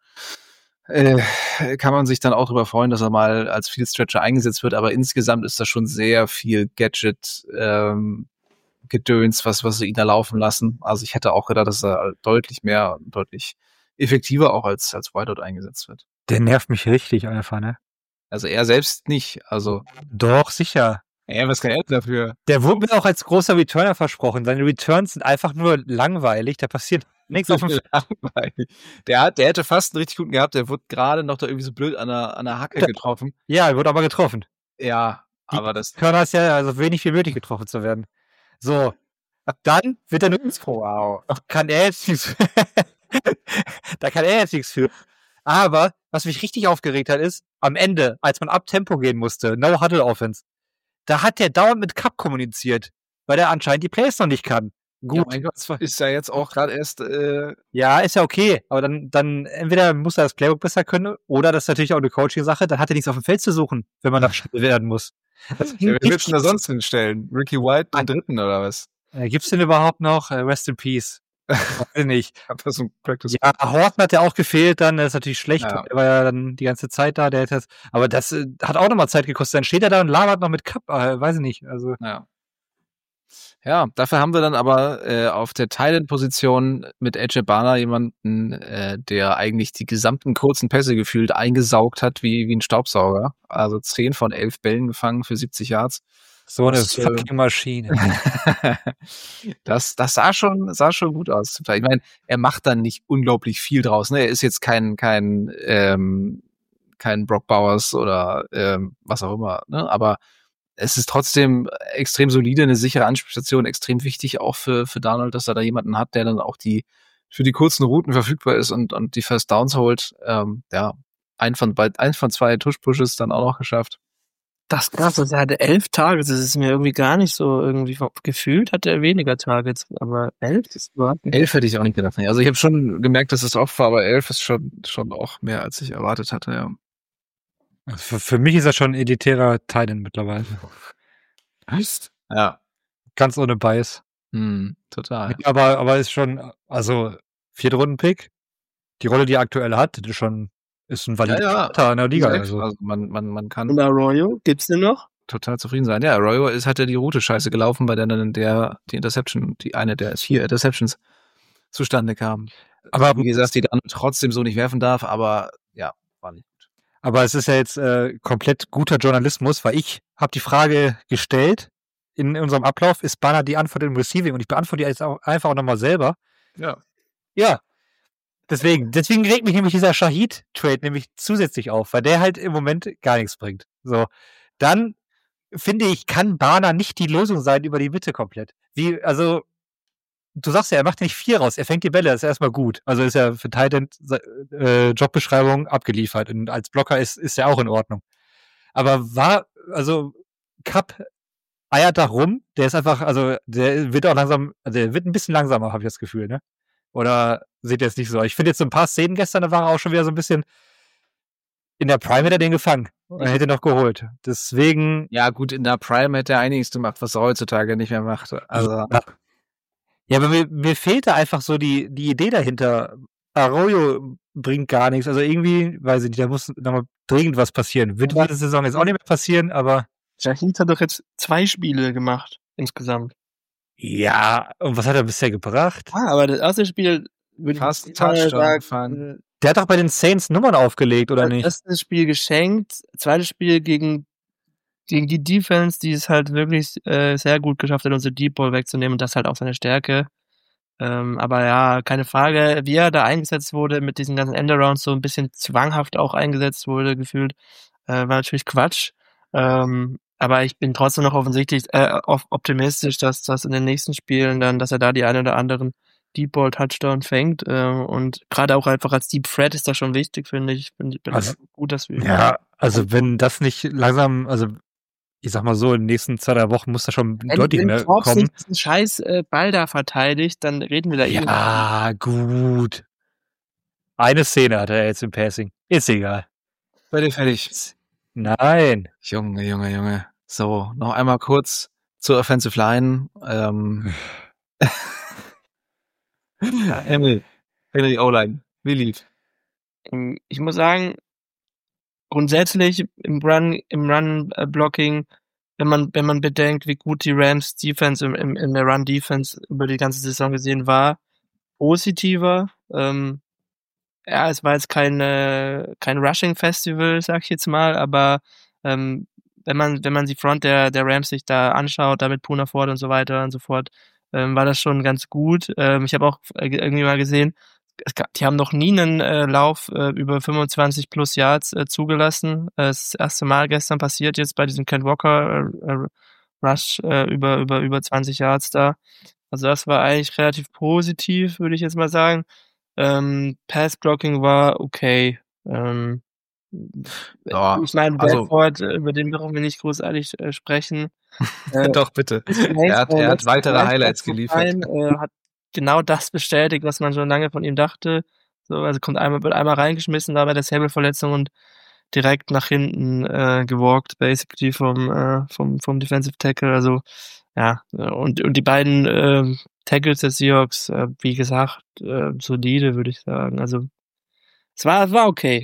kann man sich dann auch darüber freuen, dass er mal als Field Stretcher eingesetzt wird, aber insgesamt ist das schon sehr viel Gadget Gedöns, was sie ihn da laufen lassen. Also ich hätte auch gedacht, dass er deutlich effektiver auch als Wideout eingesetzt wird. Der nervt mich richtig einfach, ne? Also er selbst nicht, also. Doch, sicher. Ja, was kann er dafür? Der wurde mir auch als großer Returner versprochen. Seine Returns sind einfach nur langweilig, da passiert nichts auf dem langweilig. Der hätte fast einen richtig guten gehabt, der wurde gerade noch da irgendwie so blöd an der Hacke getroffen. Ja, er wurde aber getroffen. Ja, aber das... Körner ist ja also wenig wie nötig getroffen zu werden. So, dann wird er nur wow. Kann er jetzt nichts da kann er jetzt nichts für. Aber, was mich richtig aufgeregt hat, ist, am Ende, als man ab Tempo gehen musste, No-Huddle-Offense, da hat der dauernd mit Cup kommuniziert, weil der anscheinend die Plays noch nicht kann. Gut. Ja, mein Gott, ist ja jetzt auch gerade erst... Ja, ist ja okay, aber dann entweder muss er das Playbook besser können, oder das ist natürlich auch eine Coaching-Sache, dann hat er nichts auf dem Feld zu suchen, wenn man da schnell werden muss. Wer willst du da sonst hinstellen? Ricky White, den Dritten, oder was? Gibt's den überhaupt noch? Rest in Peace. Weiß nicht. Ja, Horton hat ja auch gefehlt dann, das ist natürlich schlecht, der war ja dann die ganze Zeit da, aber das hat auch nochmal Zeit gekostet, dann steht er da und labert noch mit Cup, weiß ich nicht, also. Ja, dafür haben wir dann aber auf der Tight-End-Position mit AJ Barner jemanden, der eigentlich die gesamten kurzen Pässe gefühlt eingesaugt hat wie ein Staubsauger, also 10 von 11 Bällen gefangen für 70 Yards. So eine fucking Maschine. Das sah schon gut aus. Ich meine, er macht dann nicht unglaublich viel draus. Ne? Er ist jetzt kein Brock Bowers oder was auch immer. Ne? Aber es ist trotzdem extrem solide, eine sichere Anspielstation, extrem wichtig auch für Darnold, dass er da jemanden hat, der dann auch für die kurzen Routen verfügbar ist und die First Downs holt. Ein von 2 Tush-Pushes dann auch noch geschafft. Das ist krass, er hatte 11 Targets, das ist mir irgendwie gar nicht so irgendwie gefühlt, hat er weniger Targets, aber 11 ist überhaupt nicht. 11 hätte ich auch nicht gedacht. Also ich habe schon gemerkt, dass es oft war, aber 11 ist schon auch mehr, als ich erwartet hatte, ja. Für mich ist er schon ein elitärer Titan mittlerweile. Echt? Ja. Ganz ohne Bias. Total. Aber ist schon, also 4. Runden-Pick. die Rolle, die er aktuell hat, ist ein valider Starter in der Liga. Also man kann Und Arroyo, gibt's den noch? total zufrieden sein. Ja, Arroyo hat ja die Route scheiße gelaufen, bei der dann die Interception, eine der 4 Interceptions zustande kam. Aber wie gesagt, die dann trotzdem so nicht werfen darf, aber ja, war nicht gut. Aber es ist ja jetzt komplett guter Journalismus, weil ich habe die Frage gestellt in unserem Ablauf, ist Banner die Antwort im Receiving? Und ich beantworte die jetzt auch einfach nochmal selber. Ja. Ja. Deswegen regt mich nämlich dieser Shahid-Trade nämlich zusätzlich auf, weil der halt im Moment gar nichts bringt. So, dann finde ich, kann Banner nicht die Lösung sein über die Mitte komplett. Du sagst ja, er macht ja nicht 4 raus, er fängt die Bälle, das ist erstmal gut. Also ist ja für Tight End Jobbeschreibung abgeliefert und als Blocker ist er auch in Ordnung. Aber Cup eiert da rum, der ist einfach, der wird auch langsam, der wird ein bisschen langsamer, habe ich das Gefühl, ne? Oder seht ihr es nicht so? Ich finde jetzt so ein paar Szenen gestern, da war er auch schon wieder so ein bisschen in der Prime hätte er den gefangen. Er hätte noch geholt. Deswegen. Ja, gut, in der Prime hätte er einiges gemacht, was er heutzutage nicht mehr macht. Also. Ja, aber mir fehlt da einfach so die Idee dahinter. Arroyo bringt gar nichts. Also irgendwie, weiß ich nicht, da muss nochmal dringend was passieren. Wird diese Saison jetzt auch nicht mehr passieren, aber. Shahid hat doch jetzt 2 Spiele gemacht, insgesamt. Ja, und was hat er bisher gebracht? Aber das erste Spiel würde fast ich Touchdown gefahren. Der hat doch bei den Saints Nummern aufgelegt, oder nicht? Das erste Spiel geschenkt, zweites Spiel gegen die Defense, die es halt wirklich sehr gut geschafft hat, unsere Deep Ball wegzunehmen und das halt auch seine Stärke. Aber ja, keine Frage, wie er da eingesetzt wurde, mit diesen ganzen Endarounds so ein bisschen zwanghaft auch eingesetzt wurde, gefühlt, war natürlich Quatsch. Aber ich bin trotzdem noch optimistisch, dass das in den nächsten Spielen dann, dass er da die einen oder anderen Deep Ball Touchdown fängt. Und gerade auch einfach als Deep Threat ist das schon wichtig, finde ich. Ich bin gut, dass wir. Ja, also wenn das nicht langsam, also ich sag mal so, in den nächsten 2-3 Wochen muss da schon deutlich mehr kommen. Wenn nicht diesen scheiß Ball da verteidigt, dann reden wir da Ja, gut. Eine Szene hat er jetzt im Passing. Ist egal. Fertig. Nein. Junge. So, noch einmal kurz zur Offensive Line. Emil, die O-Line. Wie lief? Ich muss sagen, grundsätzlich im Run-Blocking, wenn man bedenkt, wie gut die Rams Defense in der Run-Defense über die ganze Saison gesehen war, positiver. Es war jetzt kein Rushing-Festival, sag ich jetzt mal, aber wenn man die Front der Rams sich da anschaut, da mit Puna Ford und so weiter und so fort, war das schon ganz gut. Ich habe auch irgendwie mal gesehen, die haben noch nie einen Lauf über 25 plus Yards zugelassen. Das erste Mal gestern passiert jetzt bei diesem Ken Walker Rush über 20 Yards da. Also das war eigentlich relativ positiv, würde ich jetzt mal sagen. Pass-Blocking war okay. Ich meine, Bradford, über den brauchen wir nicht großartig sprechen. Doch, bitte. Er hat weitere Highlights geliefert. Hat genau das bestätigt, was man schon lange von ihm dachte. So, also wird einmal reingeschmissen, da bei der Säbelverletzung und direkt nach hinten gewalkt, basically vom Defensive Tackle. Also ja, und die beiden Tackles der Seahawks, wie gesagt, solide, würde ich sagen. Also es war okay.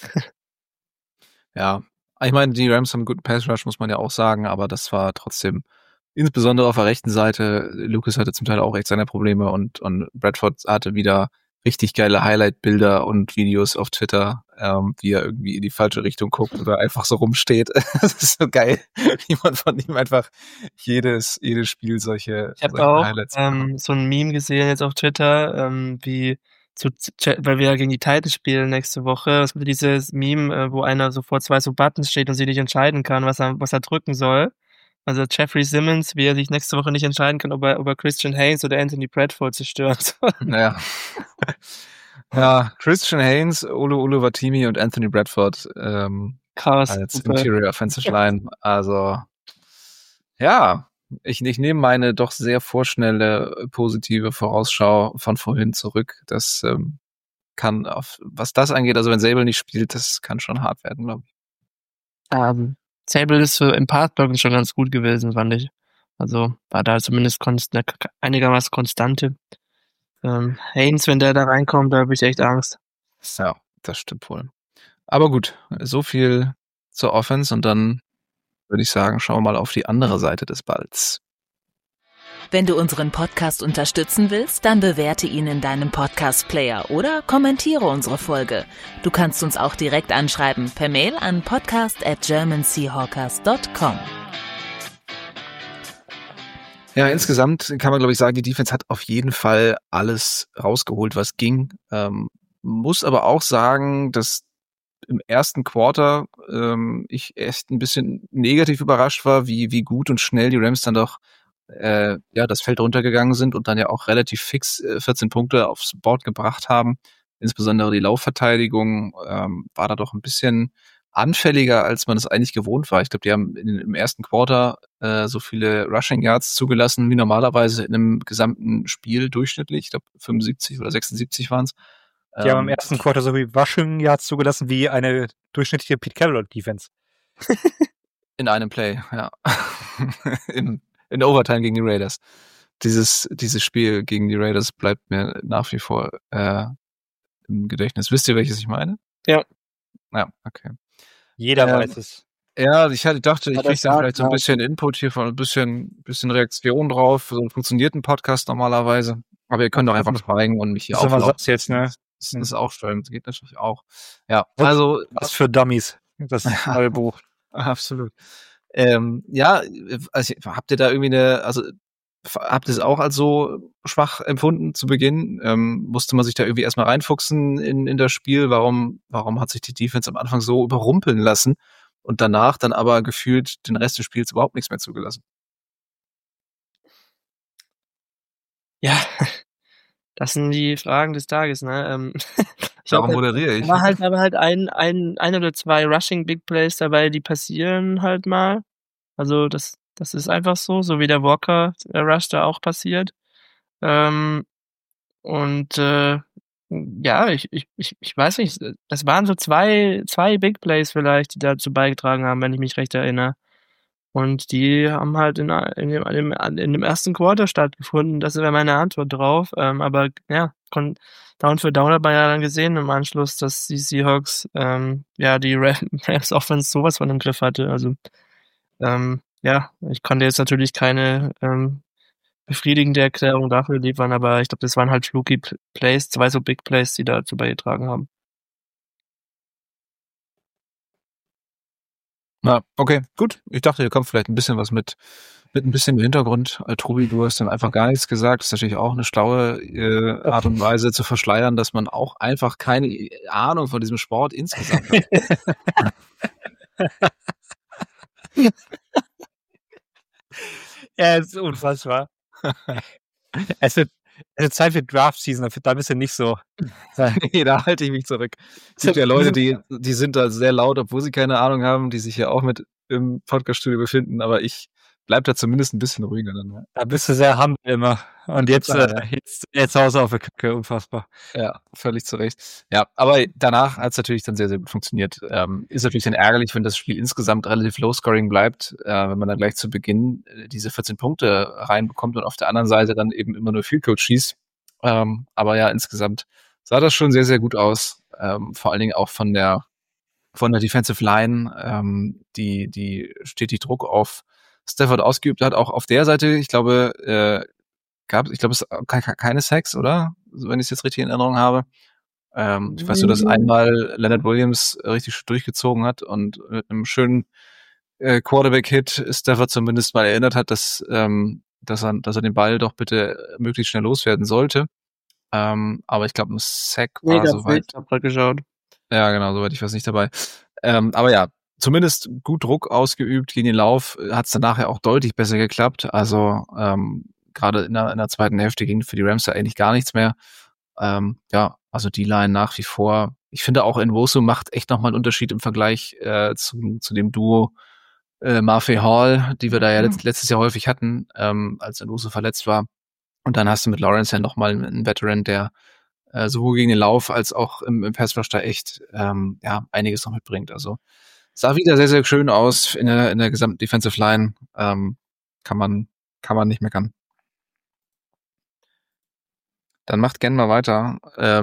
Ja, ich meine, die Rams haben einen guten Pass-Rush, muss man ja auch sagen, aber das war trotzdem, insbesondere auf der rechten Seite, Lucas hatte zum Teil auch echt seine Probleme und Bradford hatte wieder richtig geile Highlight-Bilder und Videos auf Twitter, wie er irgendwie in die falsche Richtung guckt oder einfach so rumsteht. Das ist so geil, wie man von ihm einfach jedes Spiel solche Highlights bekommt. So ein Meme gesehen jetzt auf Twitter, weil wir ja gegen die Titans spielen nächste Woche. Es gibt dieses Meme, wo einer so vor 2 so Buttons steht und sich nicht entscheiden kann, was er drücken soll. Also Jeffrey Simmons, wie er sich nächste Woche nicht entscheiden kann, ob er Christian Haynes oder Anthony Bradford zerstört. Naja. Ja, Christian Haynes, Uluwatimi und Anthony Bradford krass, als Interior Offensive Line. Also ja, ich nehme meine doch sehr vorschnelle positive Vorausschau von vorhin zurück. Das kann, was das angeht, also wenn Sable nicht spielt, das kann schon hart werden, glaube ich. Sable ist im Passblocking schon ganz gut gewesen, fand ich. Also war da zumindest einigermaßen Konstante. Haynes, wenn der da reinkommt, da habe ich echt Angst. Ja, das stimmt wohl. Aber gut, so viel zur Offense und dann würde ich sagen, schauen wir mal auf die andere Seite des Balls. Wenn du unseren Podcast unterstützen willst, dann bewerte ihn in deinem Podcast-Player oder kommentiere unsere Folge. Du kannst uns auch direkt anschreiben per Mail an podcast@germanseahawkers.com. Ja, insgesamt kann man, glaube ich, sagen, die Defense hat auf jeden Fall alles rausgeholt, was ging. Muss aber auch sagen, dass im ersten Quarter ich echt ein bisschen negativ überrascht war, wie gut und schnell die Rams dann doch das Feld runtergegangen sind und dann ja auch relativ fix 14 Punkte aufs Board gebracht haben. Insbesondere die Laufverteidigung war da doch ein bisschen anfälliger, als man es eigentlich gewohnt war. Ich glaube, die haben im ersten Quarter so viele Rushing Yards zugelassen, wie normalerweise in einem gesamten Spiel durchschnittlich. Ich glaube, 75 oder 76 waren es. Die haben im ersten Quarter so viel Rushing Yards zugelassen wie eine durchschnittliche Pete Carroll Defense. In einem Play, ja. in Overtime gegen die Raiders. Dieses Spiel gegen die Raiders bleibt mir nach wie vor im Gedächtnis. Wisst ihr, welches ich meine? Ja. Ja, okay. Jeder weiß es. Ja, ich dachte, ich kriege da vielleicht so ein bisschen Input hier von ein bisschen Reaktion drauf. So funktioniert ein Podcast normalerweise. Aber ihr könnt doch einfach schweigen und mich hier auflaufen. Jetzt, ne? Das ist auch schön. Das geht natürlich auch. Ja, also. Was für Dummies. Das neue Buch. Absolut. Also habt ihr da irgendwie habt ihr es auch als so schwach empfunden zu Beginn? Musste man sich da irgendwie erstmal reinfuchsen in das Spiel? Warum hat sich die Defense am Anfang so überrumpeln lassen und danach dann aber gefühlt den Rest des Spiels überhaupt nichts mehr zugelassen? Ja, das sind die Fragen des Tages, ne? Darum moderiere ich. Aber halt ein oder zwei Rushing Big Plays dabei, die passieren halt mal. Also das ist einfach so wie der Walker Rush da auch passiert. Ja, ich weiß nicht, das waren so zwei Big Plays vielleicht, die dazu beigetragen haben, wenn ich mich recht erinnere. Und die haben halt in dem ersten Quarter stattgefunden. Das wäre meine Antwort drauf. Aber ja, Down für Down hat man ja dann gesehen im Anschluss, dass die Seahawks die Rams Offense sowas von im Griff hatte. Also ich konnte jetzt natürlich keine befriedigende Erklärung dafür liefern, aber ich glaube, das waren halt fluky Plays, zwei so Big Plays, die dazu beigetragen haben. Na, okay, gut. Ich dachte, hier kommt vielleicht ein bisschen was mit ein bisschen Hintergrund. Tobi, du hast dann einfach gar nichts gesagt. Das ist natürlich auch eine schlaue Art und Weise zu verschleiern, dass man auch einfach keine Ahnung von diesem Sport insgesamt hat. Ja, es ist unfassbar. Es wird Zeit für Draft-Season, da bist du nicht so. Nee, da halte ich mich zurück. Es gibt ja Leute, die sind da sehr laut, obwohl sie keine Ahnung haben, die sich ja auch mit im Podcast-Studio befinden, aber ich bleib da zumindest ein bisschen ruhiger dann. Ja. Da bist du sehr humble immer. Und jetzt Hause auf der Kacke, unfassbar. Ja, völlig zu Recht. Ja, aber danach hat es natürlich dann sehr, sehr gut funktioniert. Ist natürlich dann ärgerlich, wenn das Spiel insgesamt relativ low-scoring bleibt, wenn man dann gleich zu Beginn diese 14 Punkte reinbekommt und auf der anderen Seite dann eben immer nur Field Goal schießt. Aber ja, insgesamt sah das schon sehr, sehr gut aus. Vor allen Dingen auch von der Defensive Line, die stetig Druck auf Stafford ausgeübt hat. Auch auf der Seite, ich glaube, es keine Sacks, oder? Wenn ich es jetzt richtig in Erinnerung habe. Ich weiß nur, dass einmal Leonard Williams richtig durchgezogen hat und mit einem schönen Quarterback-Hit Stafford zumindest mal erinnert hat, dass er den Ball doch bitte möglichst schnell loswerden sollte. Aber ich glaube, ein Sack war soweit. Ich habe geschaut. Ja, genau, soweit ich weiß nicht dabei. Aber ja, zumindest gut Druck ausgeübt gegen den Lauf, hat es dann nachher auch deutlich besser geklappt. Also gerade in der zweiten Hälfte ging für die Rams ja eigentlich gar nichts mehr. Also die Line nach wie vor. Ich finde auch Nwosu macht echt nochmal einen Unterschied im Vergleich zu dem Duo Murphy Hall, die wir da ja letztes Jahr häufig hatten, als Nwosu verletzt war. Und dann hast du mit Lawrence ja nochmal einen Veteran, der sowohl gegen den Lauf als auch im Pass Rush da echt einiges noch mitbringt. Also sah wieder sehr, sehr schön aus in der gesamten Defensive Line. Kann man nicht meckern. Dann macht gerne mal weiter.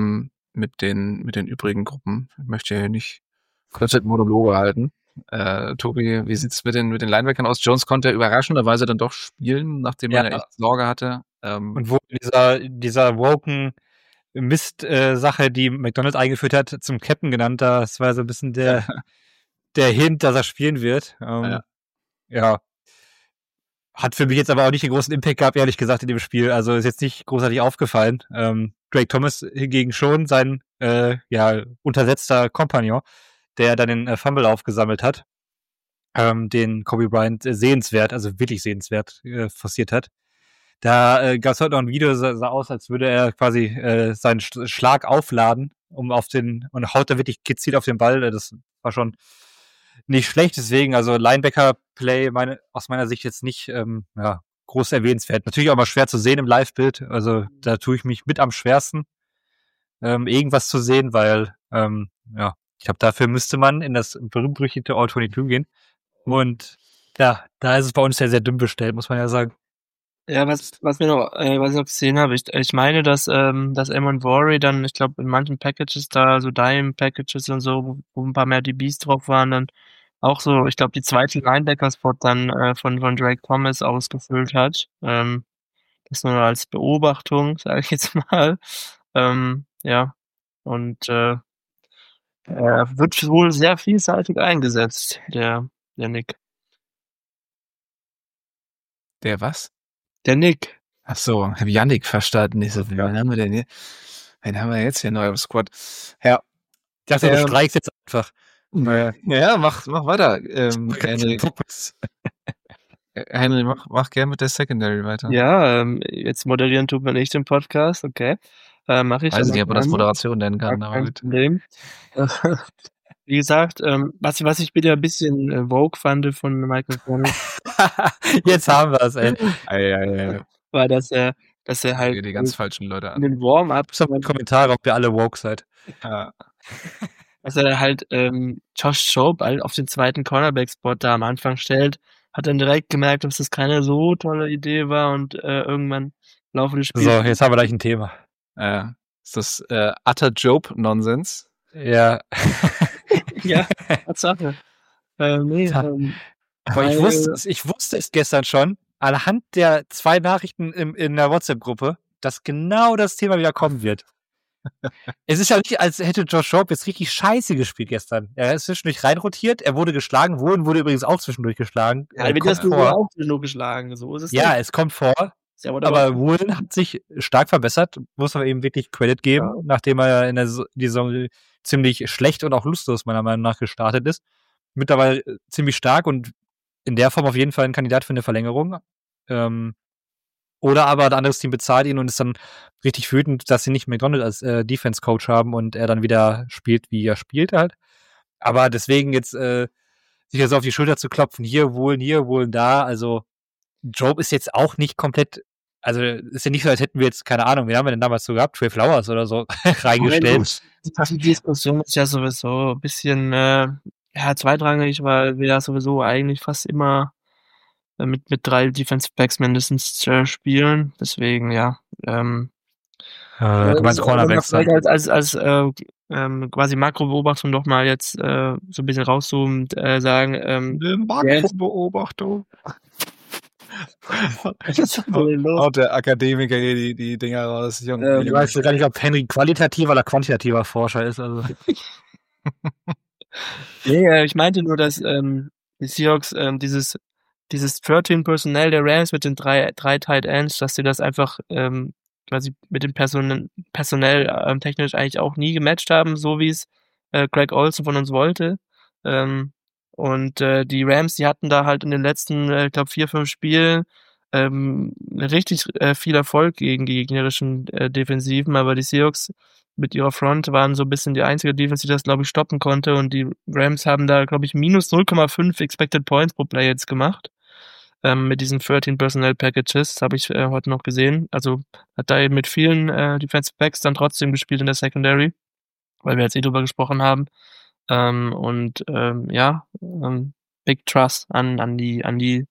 mit den übrigen Gruppen. Ich möchte hier nicht komplett Monologe halten. Tobi, wie sieht's mit den Linebackern aus? Jones konnte überraschenderweise dann doch spielen, nachdem man ja echt Sorge hatte. Und wo dieser woken Mist-Sache, die McDonald eingeführt hat, zum Captain genannt, das war so ein bisschen der Hint, dass er spielen wird. Ja. Hat für mich jetzt aber auch nicht den großen Impact gehabt, ehrlich gesagt, in dem Spiel. Also ist jetzt nicht großartig aufgefallen. Drake Thomas hingegen schon, sein untersetzter Kompagnon, der dann den Fumble aufgesammelt hat, den Kobe Bryant sehenswert, also wirklich sehenswert forciert hat. Da gab es heute noch ein Video, sah aus, als würde er quasi seinen Schlag aufladen, und haut da wirklich gezielt auf den Ball. Das war schon nicht schlecht, deswegen, also Linebacker-Play aus meiner Sicht jetzt nicht groß erwähnenswert. Natürlich auch mal schwer zu sehen im Live-Bild, also da tue ich mich mit am schwersten, irgendwas zu sehen, weil, ich glaube, dafür müsste man in das berühmt-berüchtigte All-22 gehen. Und ja, da ist es bei uns ja sehr dünn bestellt, muss man ja sagen. Ja, was ich noch gesehen habe, ich meine, dass Amon Worry dann, ich glaube, in manchen Packages da, so Dime-Packages und so, wo ein paar mehr DBs drauf waren, dann auch so, ich glaube, die zweite Linebacker-Spot dann von Drake Thomas ausgefüllt hat. Das nur als Beobachtung, sage ich jetzt mal. Ja, und er wird wohl sehr vielseitig eingesetzt, der Nick. Der was? Der Nick. Ach so, habe Yannick verstanden. Ich so, wen haben wir denn hier? Wen haben wir jetzt hier neu im Squad? Ja. Ich dachte, du streichst jetzt einfach. Ja, mach weiter. Henry, mach gerne mit der Secondary weiter. Ja, jetzt moderieren tut man nicht im Podcast, okay. Mache ich. Weiß nicht, ob man das Moderation nennen kann, aber gut. Wie gesagt, was ich wieder ein bisschen woke fand von Michael Penny. Jetzt haben wir es, ey. War, dass er halt die ganz falschen Leute an. In den Warm-Ups Kommentare, ob ihr alle woke seid. Ja. Dass er halt Josh Jobe auf den zweiten Cornerback-Spot da am Anfang stellt, hat dann direkt gemerkt, dass das keine so tolle Idee war und irgendwann im Laufe des Spiels... So, jetzt haben wir gleich ein Thema. Ist das utter Jobe-Nonsens? Ja. Ja, Tatsache. Aber ich wusste es gestern schon, anhand der 2 Nachrichten in der WhatsApp-Gruppe, dass genau das Thema wieder kommen wird. Es ist ja nicht, als hätte Josh Jobe jetzt richtig scheiße gespielt gestern. Er ist zwischendurch reinrotiert, er wurde geschlagen, Woolen wurde übrigens auch zwischendurch geschlagen. Ja, wird das auch zwischendurch geschlagen, so ist es. Ja, es kommt vor. Ja, aber Woolen hat sich stark verbessert, muss man ihm wirklich Credit geben, nachdem er in der Saison ziemlich schlecht und auch lustlos meiner Meinung nach gestartet ist. Mittlerweile ziemlich stark und in der Form auf jeden Fall ein Kandidat für eine Verlängerung. Oder aber ein anderes Team bezahlt ihn und ist dann richtig wütend, dass sie nicht McDonald als Defense-Coach haben und er dann wieder spielt, wie er spielt halt. Aber deswegen jetzt sich so auf die Schulter zu klopfen, hier wohl da, also Jobe ist jetzt auch nicht komplett, also ist ja nicht so, als hätten wir jetzt, keine Ahnung, wen haben wir denn damals so gehabt? Trey Flowers oder so reingestellt. Die Diskussion ist ja sowieso ein bisschen zweitrangig, weil wir ja sowieso eigentlich fast immer mit 3 Defensive Backs mindestens spielen. Deswegen, ja. Du meinst Cornerbacks. Als quasi Makrobeobachtung doch mal jetzt so ein bisschen rauszoomen und sagen. Makrobeobachtung. Haut der Akademiker hier die Dinger raus. Ich weiß gar nicht, ob Henry qualitativer oder quantitativer Forscher ist. Also. Nee, ich meinte nur, dass die Seahawks dieses 13 Personnel der Rams mit den drei Tight Ends, dass sie das einfach quasi mit dem Personell technisch eigentlich auch nie gematcht haben, so wie es Greg Olsen von uns wollte. Und die Rams, die hatten da halt in den letzten, ich glaube, 4-5 Spielen richtig viel Erfolg gegen die gegnerischen Defensiven, aber die Seahawks mit ihrer Front waren so ein bisschen die einzige Defense, die das, glaube ich, stoppen konnte, und die Rams haben da, glaube ich, minus 0,5 Expected Points pro Play jetzt gemacht, mit diesen 13 Personnel Packages, das habe ich heute noch gesehen. Also hat da eben mit vielen Defensive Backs dann trotzdem gespielt in der Secondary, weil wir jetzt drüber gesprochen haben. Big Trust an die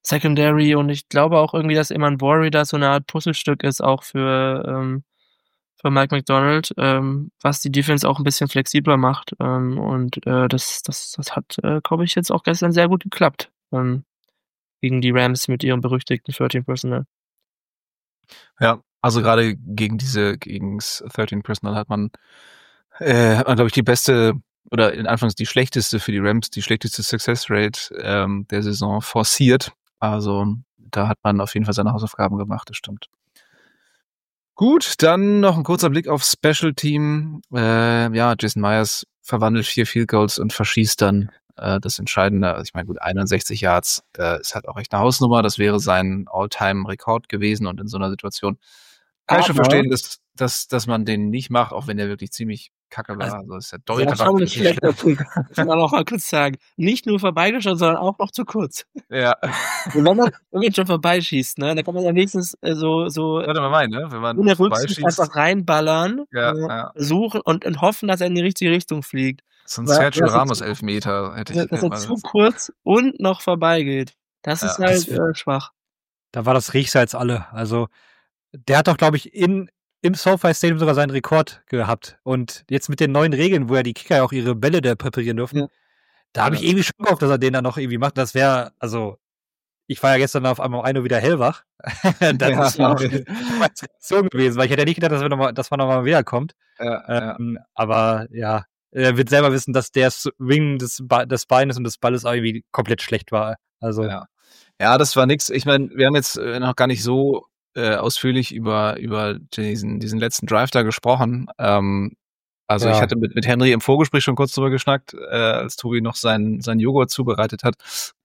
Secondary, und ich glaube auch irgendwie, dass Amon Worry da so eine Art Puzzlestück ist, auch für für Mike Macdonald, was die Defense auch ein bisschen flexibler macht. Das hat, glaube ich, jetzt auch gestern sehr gut geklappt. Gegen die Rams mit ihrem berüchtigten 13 Personnel. Ja, also gerade gegens 13 Personnel hat man, glaube ich, die beste oder in Anfangs die schlechteste für die Rams, die schlechteste Success Rate der Saison forciert. Also da hat man auf jeden Fall seine Hausaufgaben gemacht, das stimmt. Gut, dann noch ein kurzer Blick auf Special Team. Jason Myers verwandelt 4 Field Goals und verschießt dann das Entscheidende. Also ich meine, gut, 61 Yards ist halt auch echt eine Hausnummer. Das wäre sein All-Time-Rekord gewesen und in so einer Situation kann ich schon verstehen, dass man den nicht macht, auch wenn der wirklich ziemlich kacke war. Also ist ja deutlich. Das kann man auch mal kurz sagen. Nicht nur vorbeigeschaut, sondern auch noch zu kurz. Ja. Und wenn man schon vorbeischießt, ne, dann kann man ja wenigstens Warte mal meinen, ne? Wenn man in der Rücksicht einfach reinballern, suchen und hoffen, dass er in die richtige Richtung fliegt. So ein Sergio Ramos Elfmeter hätte ich. Dass er zu kurz und noch vorbeigeht. Das ist halt schwach. Da war das Riechsalz alle. Also der hat doch, glaube ich, im SoFi Stadium sogar seinen Rekord gehabt. Und jetzt mit den neuen Regeln, wo ja die Kicker ja auch ihre Bälle da präparieren dürfen, da habe ich irgendwie schon gehofft, dass er den dann noch irgendwie macht. Das wäre, also, ich war ja gestern auf einmal 1 Uhr wieder hellwach. Das ist ja auch eine so gewesen, weil ich hätte ja nicht gedacht, dass man nochmal wiederkommt. Aber ja, er wird selber wissen, dass der Swing des Beines und des Balles irgendwie komplett schlecht war. Also. Ja, das war nix. Ich meine, wir haben jetzt noch gar nicht so ausführlich über diesen letzten Drive da gesprochen. Ich hatte mit Henry im Vorgespräch schon kurz drüber geschnackt, als Tobi noch sein Joghurt zubereitet hat.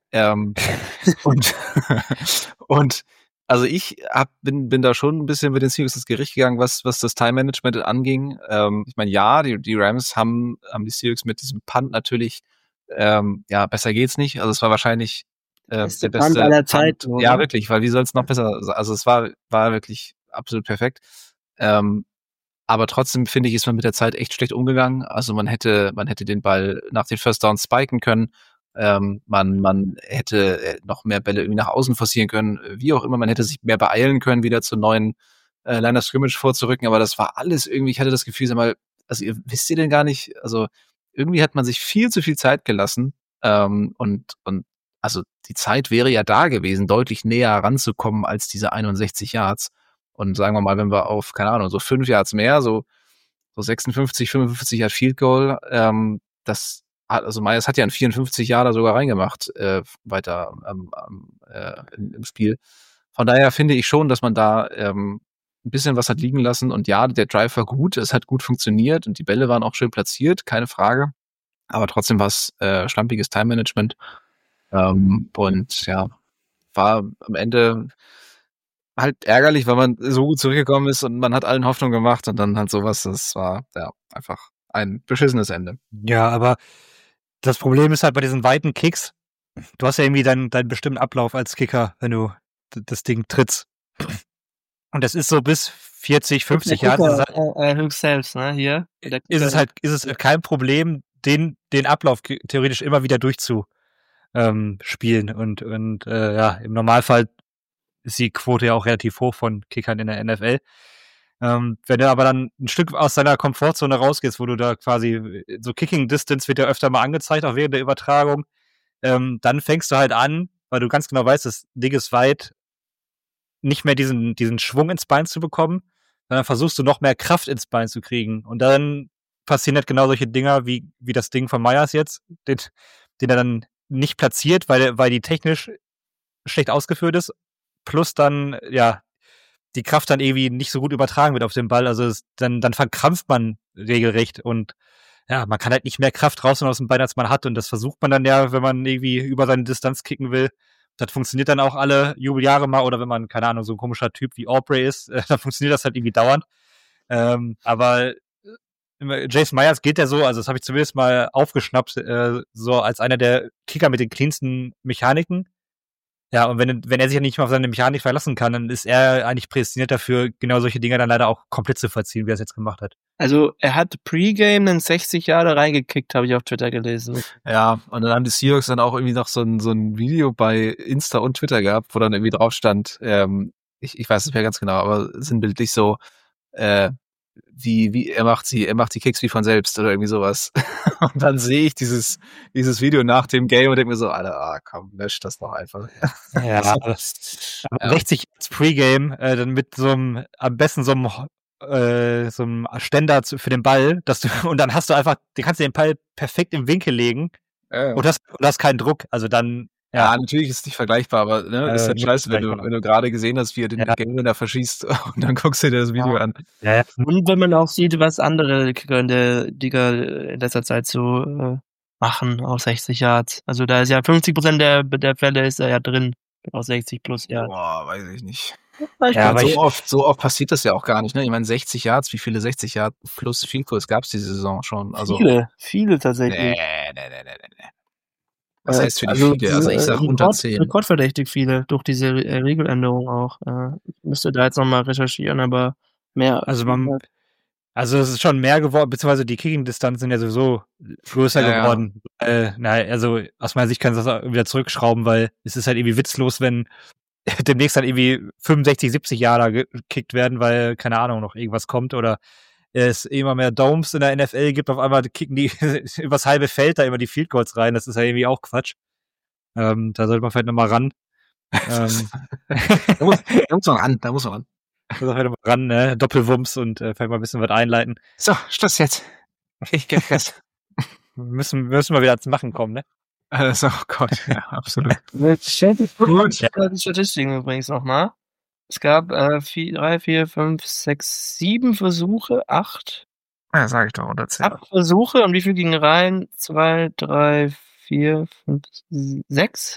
Und also ich bin da schon ein bisschen mit den Seahawks ins Gericht gegangen, was das Time-Management anging. Ich meine, ja, die Rams haben die Seahawks mit diesem Punt natürlich, besser geht's nicht. Also es war wahrscheinlich der beste Punt aller Zeiten. Ja, wirklich, weil wie soll es noch besser, also es war wirklich absolut perfekt. Aber trotzdem, finde ich, ist man mit der Zeit echt schlecht umgegangen. Also man hätte den Ball nach den First Downs spiken können. Man hätte noch mehr Bälle irgendwie nach außen forcieren können. Wie auch immer, man hätte sich mehr beeilen können, wieder zur neuen Line of Scrimmage vorzurücken. Aber das war alles irgendwie, ich hatte das Gefühl, sag mal, also wisst ihr denn gar nicht, also irgendwie hat man sich viel zu viel Zeit gelassen. Und also die Zeit wäre ja da gewesen, deutlich näher ranzukommen als diese 61 Yards. Und sagen wir mal, wenn wir auf, keine Ahnung, so 5 Yards mehr, so 56, 55 Yard Field Goal, also Myers hat ja einen 54 Yarder sogar reingemacht, weiter im Spiel. Von daher finde ich schon, dass man da ein bisschen was hat liegen lassen. Und ja, der Drive war gut, es hat gut funktioniert und die Bälle waren auch schön platziert, keine Frage. Aber trotzdem war es schlampiges Time-Management. Und ja, war am Ende halt ärgerlich, weil man so gut zurückgekommen ist und man hat allen Hoffnung gemacht und dann halt sowas, das war ja einfach ein beschissenes Ende. Ja, aber das Problem ist halt bei diesen weiten Kicks, du hast ja irgendwie deinen bestimmten Ablauf als Kicker, wenn du das Ding trittst. Und das ist so bis 40, 50 Jahre. Höchst selbst, ne, hier. Ist es halt kein Problem, den Ablauf theoretisch immer wieder durchzuspielen. Und im Normalfall ist die Quote ja auch relativ hoch von Kickern in der NFL. Wenn du aber dann ein Stück aus deiner Komfortzone rausgehst, wo du da quasi, so Kicking Distance wird ja öfter mal angezeigt, auch während der Übertragung, dann fängst du halt an, weil du ganz genau weißt, das Ding ist weit, nicht mehr diesen Schwung ins Bein zu bekommen, sondern versuchst du noch mehr Kraft ins Bein zu kriegen. Und dann passieren halt genau solche Dinger wie das Ding von Myers jetzt, den er dann nicht platziert, weil die technisch schlecht ausgeführt ist, plus dann, ja, die Kraft dann irgendwie nicht so gut übertragen wird auf den Ball. Also dann verkrampft man regelrecht und ja, man kann halt nicht mehr Kraft rausholen aus dem Bein, als man hat. Und das versucht man dann ja, wenn man irgendwie über seine Distanz kicken will. Das funktioniert dann auch alle Jubeljahre mal. Oder wenn man, keine Ahnung, so ein komischer Typ wie Aubrey ist, dann funktioniert das halt irgendwie dauernd. Aber Jason Myers geht ja so, also das habe ich zumindest mal aufgeschnappt, so als einer der Kicker mit den cleansten Mechaniken. Ja, und wenn er sich ja nicht mehr auf seine Mechanik verlassen kann, dann ist er eigentlich prädestiniert dafür, genau solche Dinge dann leider auch komplett zu verziehen, wie er es jetzt gemacht hat. Also er hat Pre-Game einen 60 Jahre reingekickt, habe ich auf Twitter gelesen. Ja, und dann haben die Seahawks dann auch irgendwie noch so ein Video bei Insta und Twitter gehabt, wo dann irgendwie drauf stand, ich weiß es nicht mehr ganz genau, aber sinnbildlich so, wie er macht die Kicks wie von selbst oder irgendwie sowas. Und dann sehe ich dieses Video nach dem Game und denke mir so, Alter, komm, lösch das doch einfach. Ja, aber 60 Pre-Game, dann mit am besten so einem Ständer für den Ball, und dann hast du einfach, du kannst den Ball perfekt im Winkel legen und hast keinen Druck, also dann. Ja, natürlich ist es nicht vergleichbar, aber ist halt scheiße, wenn du gerade gesehen hast, wie er den Game-Winner verschießt und dann guckst du dir das Video an. Ja. Und wenn man auch sieht, was andere Kicker in der Liga in letzter Zeit so machen auf 60 Yards. Also da ist ja 50% der Fälle ist er ja drin, auf 60 plus Yards. Boah, weiß ich nicht. Ja, aber so oft passiert das ja auch gar nicht, ne? Ich meine, 60 Yards, wie viele 60 Yards plus Field Goals gab's diese Saison schon? Also viele tatsächlich. Nee. Was heißt für die viele? Also ich sag unter 10. Rekordverdächtig viele, durch diese Regeländerung auch. Ich müsste da jetzt nochmal recherchieren, aber mehr. Also es ist schon mehr geworden, beziehungsweise die Kicking-Distanzen sind ja sowieso größer geworden. Also aus meiner Sicht kann das auch wieder zurückschrauben, weil es ist halt irgendwie witzlos, wenn demnächst dann irgendwie 65, 70 Jahre gekickt werden, weil, keine Ahnung, noch irgendwas kommt oder es immer mehr Domes in der NFL gibt, auf einmal kicken die übers halbe Feld da immer die Field Goals rein, das ist ja irgendwie auch Quatsch. Da sollte man vielleicht nochmal ran. Da muss man ran. Da muss man halt nochmal ran, ne? Doppelwumms und vielleicht mal ein bisschen was einleiten. So, Schluss jetzt. Ich geh fest. müssen wir wieder ans Machen kommen, ne? Oh Gott, ja, absolut. Gut. Die Statistiken übrigens nochmal. Es gab 3, 4, 5, 6, 7 Versuche, 8. Ja, sag ich doch, unter 10. 8 Versuche und wie viel gingen rein? 2, 3, 4, 5, 6.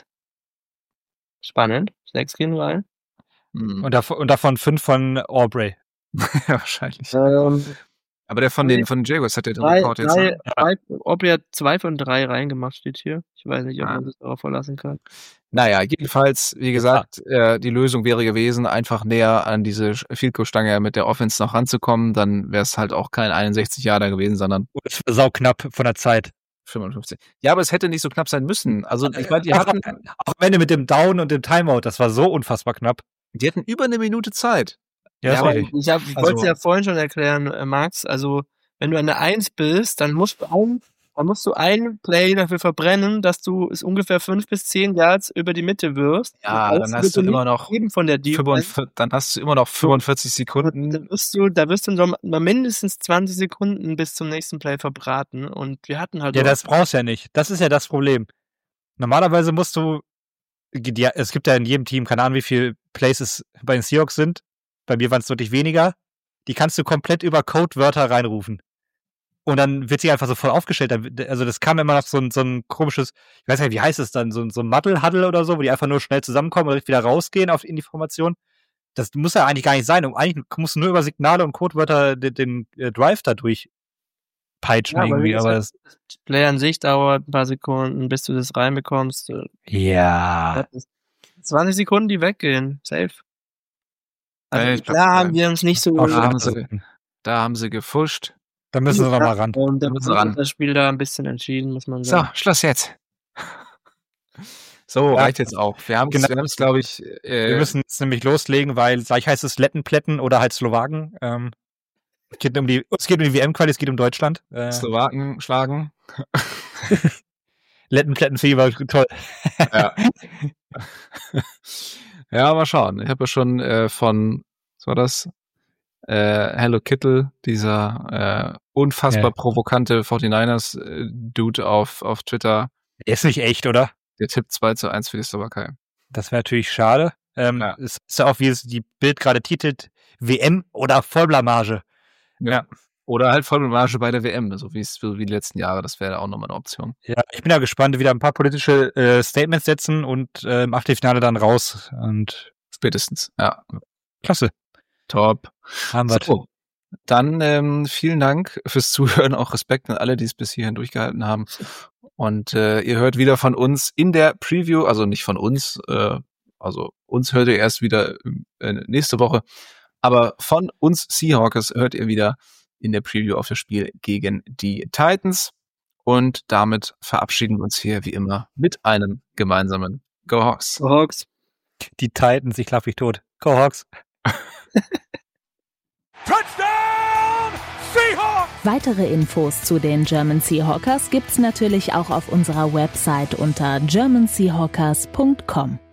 Spannend. 6 gehen rein. Und davon 5 von Aubrey. Ja, wahrscheinlich. Aber der von den Jaguars hat ja den Rekord jetzt. Aubrey hat 2 von 3 reingemacht, steht hier. Ich weiß nicht, ob man sich darauf verlassen kann. Naja, jedenfalls, wie gesagt, die Lösung wäre gewesen, einfach näher an diese Field-Goal-Stange mit der Offense noch ranzukommen, dann wäre es halt auch kein 61-Jahre gewesen, sondern sauknapp von der Zeit. 55. Ja, aber es hätte nicht so knapp sein müssen. Also, ich meine, die hatten auch am Ende mit dem Down und dem Timeout, das war so unfassbar knapp. Die hatten über eine Minute Zeit. Ja, aber ich wollte es ja vorhin schon erklären, Max, also wenn du an der 1 bist, dann musst du ein Play dafür verbrennen, dass du es ungefähr 5 bis 10 Yards über die Mitte wirfst. Ja, dann hast du immer noch von der dann hast du immer noch 45 Sekunden. Da wirst du mal mindestens 20 Sekunden bis zum nächsten Play verbraten und wir hatten halt... Ja, das brauchst du ja nicht. Das ist ja das Problem. Normalerweise musst du... es gibt ja in jedem Team, keine Ahnung, wie viele Plays es bei den Seahawks sind. Bei mir waren es deutlich weniger. Die kannst du komplett über Codewörter reinrufen. Und dann wird sie einfach so voll aufgestellt. Also das kam immer noch so ein komisches, ich weiß nicht, wie heißt es dann, so ein Muddle-Huddle oder so, wo die einfach nur schnell zusammenkommen und wieder rausgehen in die Formation. Das muss ja eigentlich gar nicht sein. Eigentlich musst du nur über Signale und Codewörter den Drive da durchpeitschen irgendwie. Aber das Play an sich dauert ein paar Sekunden, bis du das reinbekommst. Ja. 20 Sekunden, die weggehen. Safe. Also klar haben wir uns nicht so... Da haben sie gefuscht. Da müssen sie nochmal ran. Und da müssen ran. Das Spiel da ein bisschen entschieden, muss man sagen. So, Schluss jetzt. So, reicht jetzt auch. Wir haben es, glaube ich... wir müssen jetzt nämlich loslegen, weil gleich heißt es Lettenplätten oder halt Slowaken. Es geht um die WM-Quali, es geht um Deutschland. Slowaken schlagen. Lettenplättenfieber, toll. Ja. Ja, mal schauen. Ich habe ja schon von, was war das? Hello Kittle, dieser unfassbar provokante 49ers-Dude auf Twitter. Der ist nicht echt, oder? Der tippt 2:1 für die Slowakei. Das wäre natürlich schade. Es ist ja auch, wie es die Bild gerade titelt, WM oder Vollblamage. Ja. Oder halt Vollblamage bei der WM, so wie die letzten Jahre. Das wäre auch nochmal eine Option. Ja, ich bin ja gespannt, wieder ein paar politische Statements setzen und im Achtelfinale dann raus. Und spätestens, ja. Klasse. Top. Haben wir. So, dann vielen Dank fürs Zuhören, auch Respekt an alle, die es bis hierhin durchgehalten haben. Und ihr hört wieder von uns in der Preview, also nicht von uns, also uns hört ihr erst wieder nächste Woche, aber von uns Seahawkers hört ihr wieder in der Preview auf das Spiel gegen die Titans. Und damit verabschieden wir uns hier wie immer mit einem gemeinsamen Go Hawks. Go Hawks. Die Titans, ich lauf mich tot. Go Hawks. Touchdown! Seahawks! Weitere Infos zu den German Seahawkers gibt's natürlich auch auf unserer Website unter germanseahawkers.com.